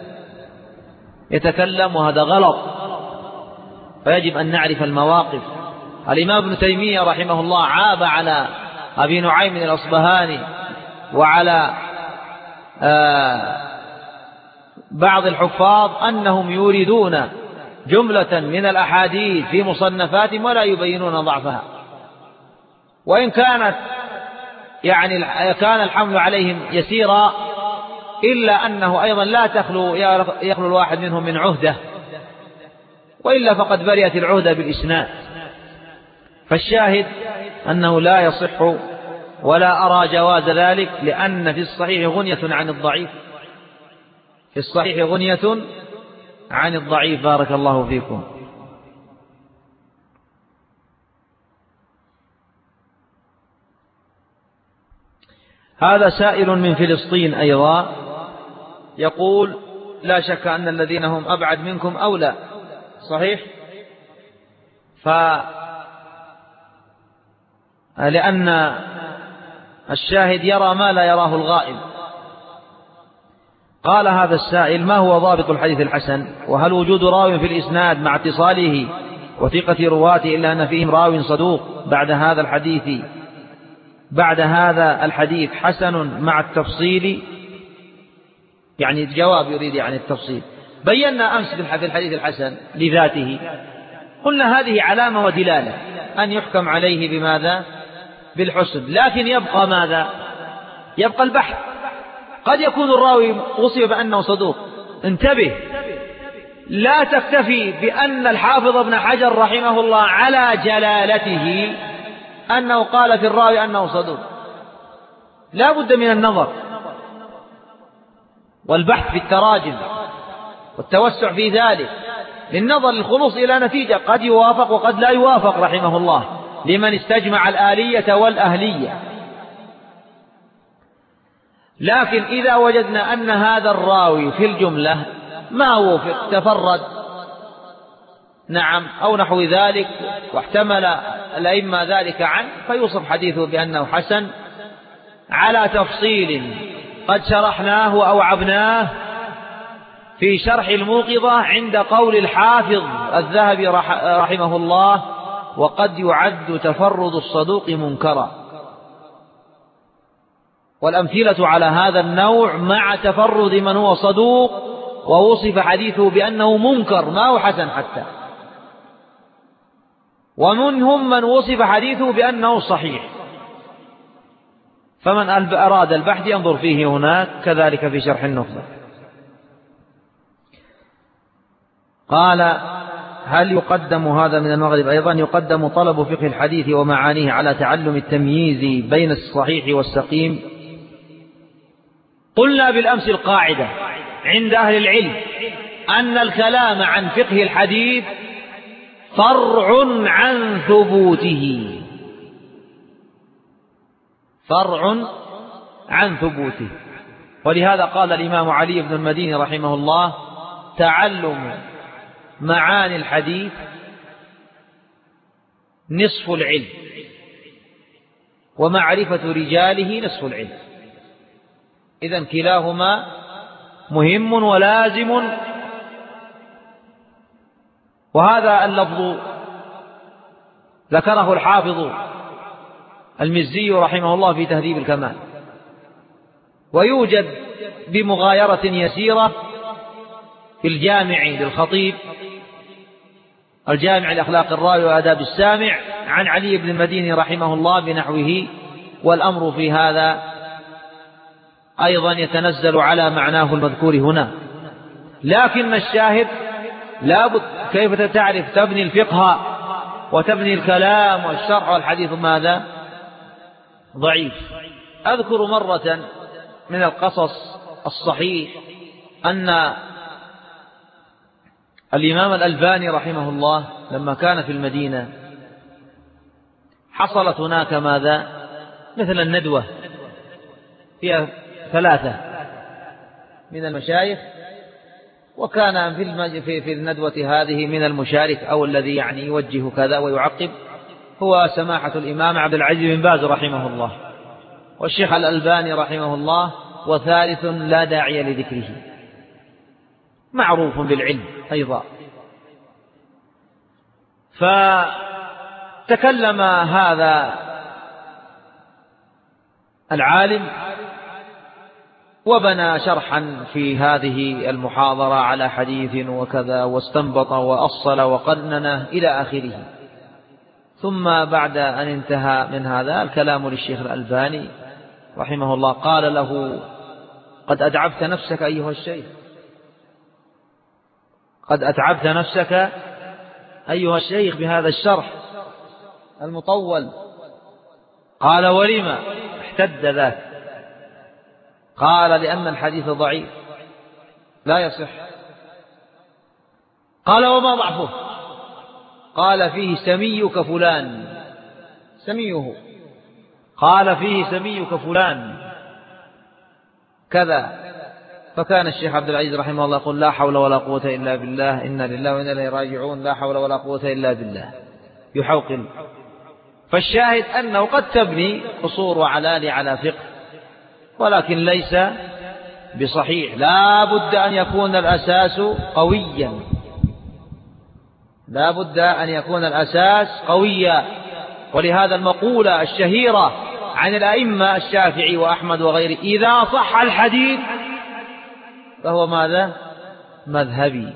يتكلم، وهذا غلط. فيجب أن نعرف المواقف. الإمام ابن تيمية رحمه الله عاب على أبي نعيم الأصبهاني وعلى آه بعض الحفاظ أنهم يوردون جملة من الأحاديث في مصنفاتهم ولا يبينون ضعفها، وإن كانت يعني كان الحمل عليهم يسيرا، إلا أنه أيضا لا تخلو يخلو الواحد منهم من عهدة، وإلا فقد برئت العهدة بالإسناد. فالشاهد أنه لا يصح ولا أرى جواز ذلك، لأن في الصحيح غنية عن الضعيف. في الصحيح غنية عن الضعيف. بارك الله فيكم. هذا سائل من فلسطين أيضا يقول: لا شك أن الذين هم أبعد منكم أولى، صحيح، ف لأن الشاهد يرى ما لا يراه الغائب. قال هذا السائل: ما هو ضابط الحديث الحسن؟ وهل وجود راو في الإسناد مع اتصاله وثقة رواته إلا أن فيهم راو صدوق بعد هذا الحديث بعد هذا الحديث حسن مع التفصيل؟ يعني الجواب يريد يعني التفصيل. بينا أمس في الحديث الحسن لذاته، قلنا هذه علامة ودلالة أن يحكم عليه بماذا؟ بالحسن. لكن يبقى ماذا؟ يبقى البحث. قد يكون الراوي وصف بأنه صدوق. انتبه، لا تكتفي بأن الحافظ ابن حجر رحمه الله على جلالته أنه قال في الراوي أنه صدوق. لا بد من النظر والبحث في التراجم والتوسع في ذلك للنظر للخلوص إلى نتيجة قد يوافق وقد لا يوافق رحمه الله، لمن استجمع الآلية والأهلية. لكن إذا وجدنا أن هذا الراوي في الجملة ما وفق، تفرد، نعم، أو نحو ذلك، واحتمل الأئمة ذلك عنه، فيوصف حديثه بأنه حسن على تفصيل قد شرحناه وأوعبناه في شرح الموقظة عند قول الحافظ الذهبي رحمه الله: وقد يعد تفرد الصدوق منكرا. والأمثلة على هذا النوع مع تفرد من هو صدوق ووصف حديثه بأنه منكر ما هو حسن حتى، ومنهم من وصف حديثه بأنه صحيح. فمن أراد البحث ينظر فيه هناك، كذلك في شرح النخبة. قال: هل يقدم هذا من المغرب أيضا؟ يقدم طلب فقه الحديث ومعانيه على تعلم التمييز بين الصحيح والسقيم. قلنا بالأمس القاعدة عند أهل العلم أن الكلام عن فقه الحديث فرع عن ثبوته، فرع عن ثبوته. ولهذا قال الإمام علي بن المديني رحمه الله: تعلم معاني الحديث نصف العلم، ومعرفة رجاله نصف العلم. إذن كلاهما مهم ولازم. وهذا اللفظ ذكره الحافظ المزي رحمه الله في تهذيب الكمال. ويوجد بمغايرة يسيرة في الجامع للخطيب، الجامع لأخلاق الراوي وآداب السامع، عن علي بن المديني رحمه الله بنحوه. والأمر في هذا أيضا يتنزل على معناه المذكور هنا. لكن الشاهد لابد كيف تعرف تبني الفقه وتبني الكلام والشرح والحديث ماذا؟ ضعيف. أذكر مرة من القصص الصحيح أن الإمام الألباني رحمه الله لما كان في المدينة حصلت هناك ماذا؟ مثل الندوة فيها ثلاثة من المشايخ، وكان في المج... في في الندوة هذه من المشارك أو الذي يعني يوجه كذا ويعقب هو سماحة الإمام عبد العزيز بن باز رحمه الله، والشيخ الألباني رحمه الله، وثالث لا داعي لذكره معروف بالعلم أيضا. فتكلم هذا العالم وبنى شرحا في هذه المحاضرة على حديث وكذا، واستنبط وأصل وقنن إلى آخره. ثم بعد أن انتهى من هذا الكلام للشيخ الألباني رحمه الله قال له: قد أتعبت نفسك أيها الشيخ، قد أتعبت نفسك أيها الشيخ بهذا الشرح المطول. قال: ولما؟ احتد ذاك. قال: لأن الحديث ضعيف لا يصح. قال: وما ضعفه؟ قال: فيه سميك فلان. سميه. قال: فيه سميك فلان كذا. فكان الشيخ عبد العزيز رحمه الله يقول: لا حول ولا قوة إلا بالله، إنا لله وإنا إليه راجعون، لا حول ولا قوة إلا بالله، يحوقل. فالشاهد أنه قد تبني قصور وعلالي على فقه، ولكن ليس بصحيح. لا بد أن يكون الأساس قويا، لا بد أن يكون الأساس قويا. ولهذا المقولة الشهيرة عن الأئمة الشافعي وأحمد وغيره: إذا صح الحديث فهو ماذا؟ مذهبي،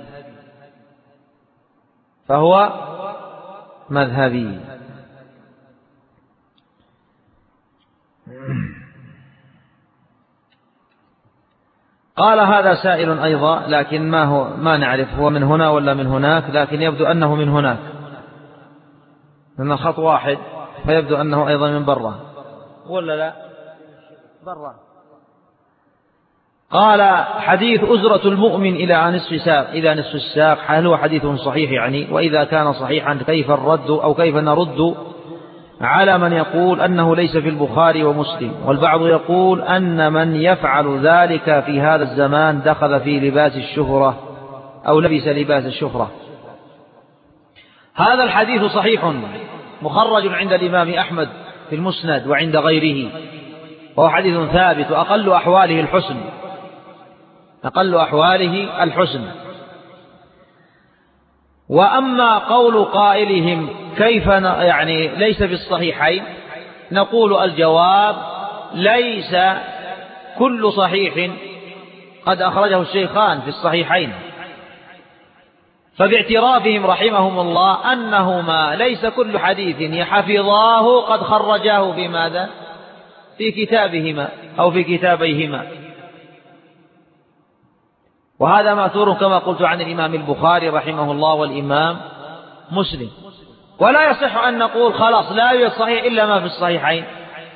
فهو مذهبي. قال: هذا سائل أيضا، لكن ما هو ما نعرف هو من هنا ولا من هناك، لكن يبدو أنه من هناك، لأن خط واحد، فيبدو أنه أيضا من برا ولا لا؟ برا. قال: حديث أزرة المؤمن إلى نصف ساق إلى نصف الساق، هل هو حديث صحيح يعني؟ وإذا كان صحيحا كيف الرد أو كيف نرد على من يقول أنه ليس في البخاري ومسلم، والبعض يقول أن من يفعل ذلك في هذا الزمان دخل في لباس الشهرة أو لبس لباس الشهرة. هذا الحديث صحيح مخرج عند الإمام أحمد في المسند وعند غيره، وهو حديث ثابت، وأقل أحواله الحسن، أقل أحواله الحسن. وأما قول قائلهم كيف يعني ليس في الصحيحين، نقول الجواب: ليس كل صحيح قد أخرجه الشيخان في الصحيحين، فباعترافهم رحمهم الله أنهما ليس كل حديث يحفظاه قد خرجاه في ماذا؟ في كتابهما أو في كتابيهما. وهذا مأثور كما قلت عن الإمام البخاري رحمه الله والإمام مسلم. ولا يصح أن نقول خلاص لا يوجد صحيح إلا ما في الصحيحين،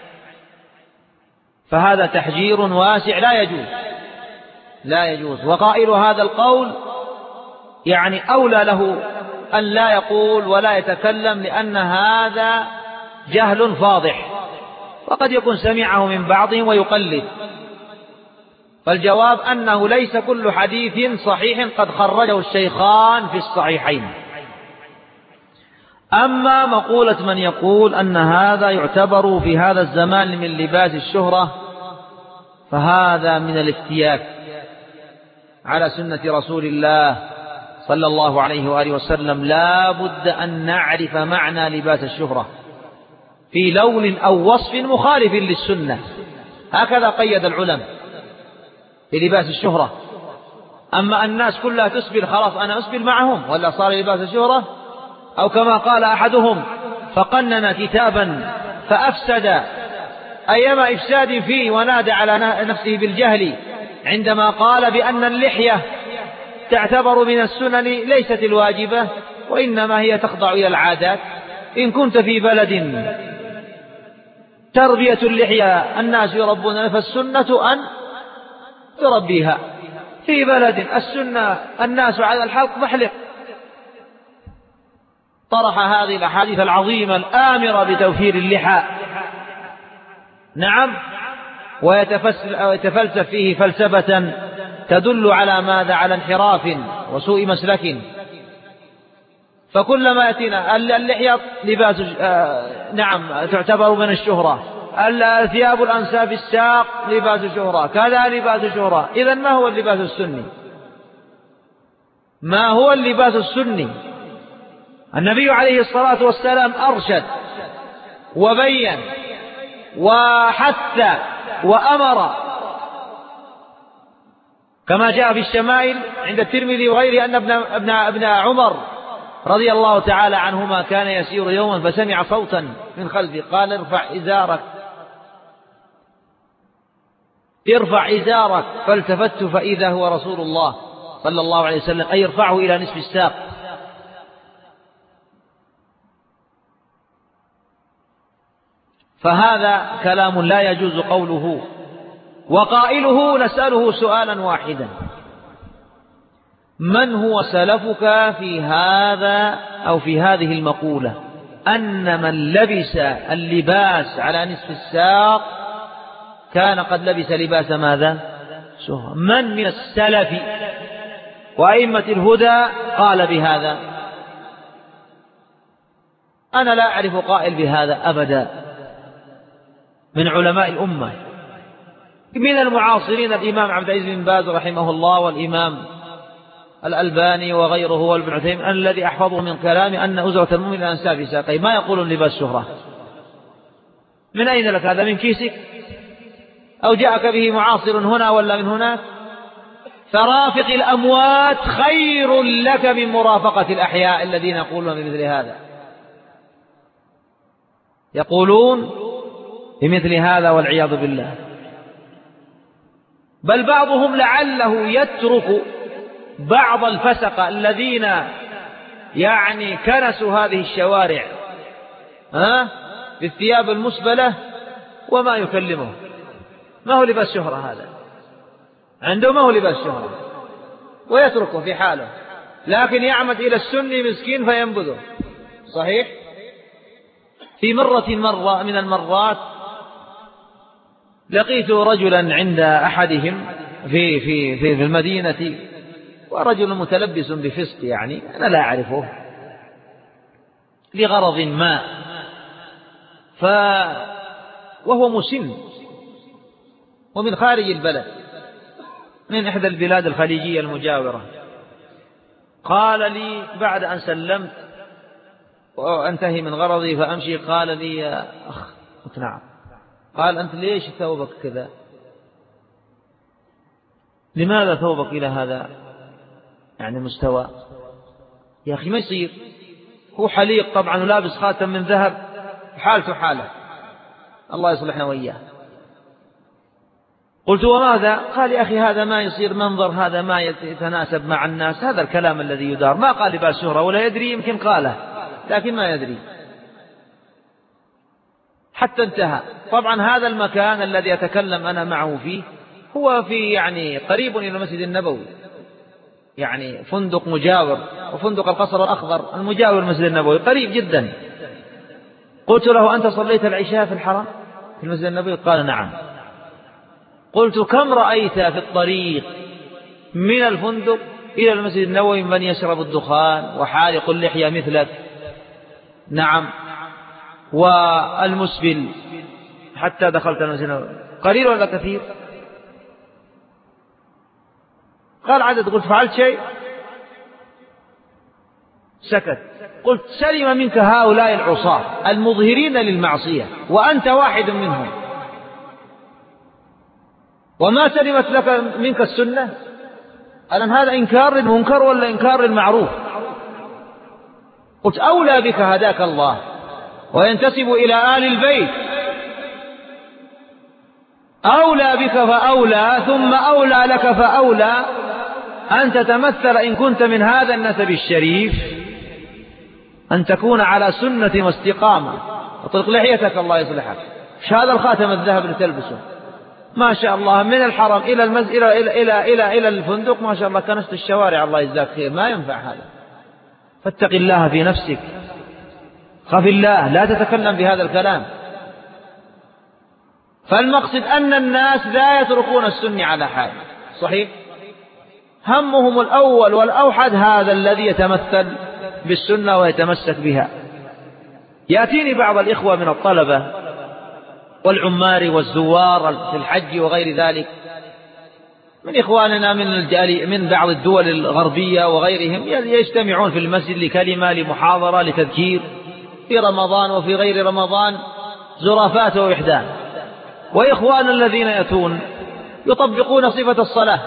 فهذا تحجير واسع لا يجوز، لا يجوز. وقائل هذا القول يعني أولى له أن لا يقول ولا يتكلم، لأن هذا جهل فاضح، وقد يكون سمعه من بعضهم ويقلد. فالجواب أنه ليس كل حديث صحيح قد خرجه الشيخان في الصحيحين. أما مقولة من يقول أن هذا يعتبر في هذا الزمان من لباس الشهرة، فهذا من الافتيات على سنة رسول الله صلى الله عليه وآله وسلم. لا بد أن نعرف معنى لباس الشهرة، في لون أو وصف مخالف للسنة، هكذا قيد العلماء بلباس الشهرة. أما الناس كلها تسبل، خلاص أنا أسبل معهم، ولا صار لباس الشهرة. أو كما قال أحدهم: فقنن كتابا فأفسد أيما إفساد فيه، ونادى على نفسه بالجهل عندما قال بأن اللحية تعتبر من السنن ليست الواجبة، وإنما هي تخضع إلى العادات. إن كنت في بلد تربية اللحية الناس يربون، فالسنة أن تربيها. في بلد السنة الناس على الحلق فاحلق. طرح هذه الأحاديث العظيمة الآمرة بتوفير اللحى، نعم، ويتفلسف فيه فلسفة تدل على ماذا؟ على انحراف وسوء مسلك. فكلما يأتينا اللحية لباس آه نعم تعتبر من الشهرة، ثياب الأنساب الساق لباس الشهرة، كذا لباس الشهرة. إذن ما هو اللباس السني؟ ما هو اللباس السني؟ النبي عليه الصلاة والسلام أرشد وبين وحث وأمر، كما جاء في الشمائل عند الترمذي وغيره أن ابن, ابن, ابن عمر رضي الله تعالى عنهما كان يسير يوما فسمع صوتا من خلفه قال: ارفع إزارك ارفع إزارك، فالتفت فإذا هو رسول الله صلى الله عليه وسلم، أي ارفعه إلى نصف الساق. فهذا كلام لا يجوز قوله، وقائله نسأله سؤالا واحدا: من هو سلفك في هذا أو في هذه المقولة أن من لبس اللباس على نصف الساق كان قد لبس لباس ماذا؟ شهرة. من من السلف وأئمة الهدى قال بهذا؟ أنا لا أعرف قائل بهذا أبدا من علماء الأمة. من المعاصرين الإمام عبد العزيز بن باز رحمه الله، والإمام الألباني وغيره والابن عثيمين، الذي أحفظه من كلامه أن أزرة المؤمن الأنساب ساقيه، ما يقولون لباس شهرة. من أين لك هذا؟ من كيسك؟ أو جاءك به معاصر هنا ولا من هناك؟ فرافق الأموات خير لك من مرافقة الأحياء الذين يقولون بمثل هذا، يقولون بمثل هذا والعياذ بالله. بل بعضهم لعله يترك بعض الفسقة الذين يعني كنسوا هذه الشوارع ها بالثياب المسبلة وما يكلمه. ما هو لباس شهرة هذا؟ عنده ما هو لباس شهرة، ويتركه في حاله، لكن يعمد إلى السني مسكين فينبذه. صحيح. في مرة مرة من المرات لقيت رجلا عند أحدهم في في في المدينة، ورجل متلبس بفسق، يعني أنا لا أعرفه، لغرض ما، ف وهو مسن ومن خارج البلد، من إحدى البلاد الخليجية المجاورة. قال لي بعد أن سلمت وأنتهي من غرضي فأمشي، قال لي: يا أخ. قلت: نعم. قال: أنت ليش ثوبك كذا؟ لماذا ثوبك إلى هذا يعني مستوى؟ يا أخي ما يصير، هو حليق طبعا ولابس خاتم من ذهب، حالته حاله، الله يصلحنا وإياه. قلت: وماذا؟ قال: يا أخي هذا ما يصير منظر، هذا ما يتناسب مع الناس، هذا الكلام الذي يدار. ما قال لباس شهرة ولا يدري، يمكن قاله لكن ما يدري، حتى انتهى. طبعا هذا المكان الذي أتكلم أنا معه فيه هو في يعني قريب إلى المسجد النبوي، يعني فندق مجاور، وفندق القصر الأخضر المجاور المسجد النبوي قريب جدا. قلت له: أنت صليت العشاء في الحرم في المسجد النبوي؟ قال: نعم. قلت: كم رأيت في الطريق من الفندق إلى المسجد النبوي من يشرب الدخان وحالق اللحية مثلك؟ نعم. والمسبل حتى دخلت المسجد النبوي، قليل ولا كثير؟ قال: عدد. قلت: فعلت شيء؟ سكت. قلت سلم منك هؤلاء العصاة المظهرين للمعصية وأنت واحد منهم، وما سلمت لك منك السنة. ألم هذا إنكار للمنكر ولا إنكار للمعروف؟ قلت أولى بك هداك الله وينتسب إلى آل البيت، أولى بك فأولى، ثم أولى لك فأولى أن تتمثل إن كنت من هذا النسب الشريف أن تكون على سنة واستقامة. اطلق لحيتك الله يصلحك. ايش هذا الخاتم الذهب اللي تلبسه؟ ما شاء الله من الحرم إلى المسجد إلى إلى إلى إلى, إلى الفندق ما شاء الله كنست الشوارع، الله يجزاك خير. ما ينفع هذا. فاتق الله في نفسك، خف الله، لا تتكلم بهذا الكلام. فالمقصد أن الناس لا يتركون السنة على حال صحيح، همهم الأول والأوحد هذا الذي يتمثل بالسنة ويتمسك بها. يأتيني بعض الإخوة من الطلبة والعمار والزوار في الحج وغير ذلك من إخواننا من من بعض الدول الغربية وغيرهم، يجتمعون في المسجد لكلمة لمحاضرة لتذكير في رمضان وفي غير رمضان، زرافات وإحداث. وإخوان الذين يأتون يطبقون صفة الصلاة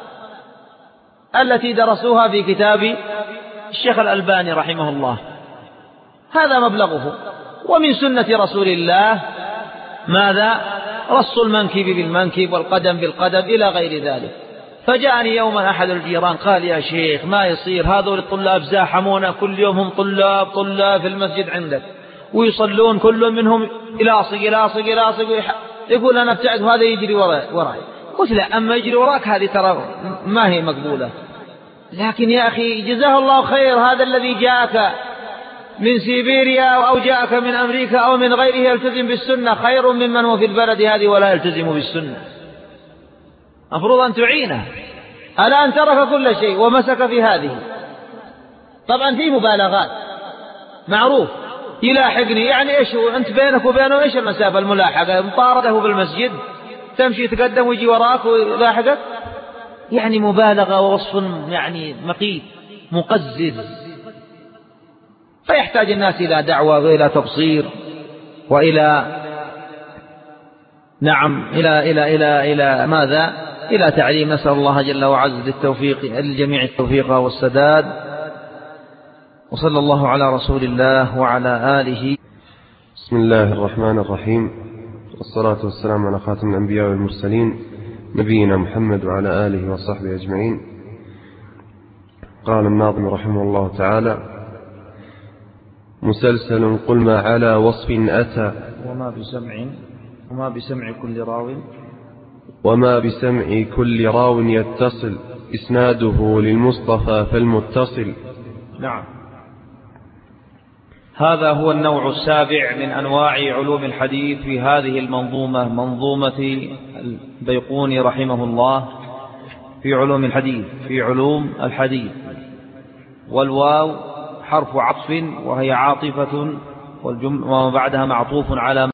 التي درسوها في كتاب الشيخ الألباني رحمه الله، هذا مبلغه. ومن سنة رسول الله ماذا؟ رص المنكب بالمنكب والقدم بالقدم إلى غير ذلك. فجاءني يوما أحد الجيران قال يا شيخ ما يصير، هذول الطلاب زاحمونا كل يوم، هم طلاب طلاب في المسجد عندك ويصلون كل منهم إلاصق إلاصق إلاصق، يقول أنا ابتعد وهذا يجري وراي. قلت لا، أما يجري وراك هذه ترى ما هي مقبولة. لكن يا أخي جزاه الله خير، هذا الذي جاءك من سيبيريا أو جاءك من أمريكا أو من غيره يلتزم بالسنة خير ممن هو في البلد هذه ولا يلتزم بالسنة. مفروض أن تعينه. ألا أن ترك كل شيء ومسك في هذه. طبعا في مبالغات معروف، يلاحقني يعني إيش أنت بينك وبينه إيش المسافة الملاحقة؟ مطارده بالمسجد تمشي تقدم ويجي وراك ويلاحقك، يعني مبالغة ووصف يعني مقيت مقزز. فيحتاج الناس إلى دعوة وإلى تبصير وإلى نعم إلى إلى إلى إلى ماذا؟ إلى تعليم. نسأل الله جل وعز للتوفيق للجميع التوفيق والسداد. وصلى الله على رسول الله وعلى آله. بسم الله الرحمن الرحيم، والصلاة والسلام على خاتم الأنبياء والمرسلين نبينا محمد وعلى آله وصحبه أجمعين. قال الناظم رحمه الله تعالى: مسلسل قل ما على وصف أتى وما بسمع وما بسمع كل راو وما بسمع كل راو يتصل إسناده للمصطفى فالمتصل. نعم، هذا هو النوع السابع من أنواع علوم الحديث في هذه المنظومة، منظومة البيقوني رحمه الله في علوم الحديث في علوم الحديث. والواو حرف عطف وهي عاطفة وما بعدها معطوف على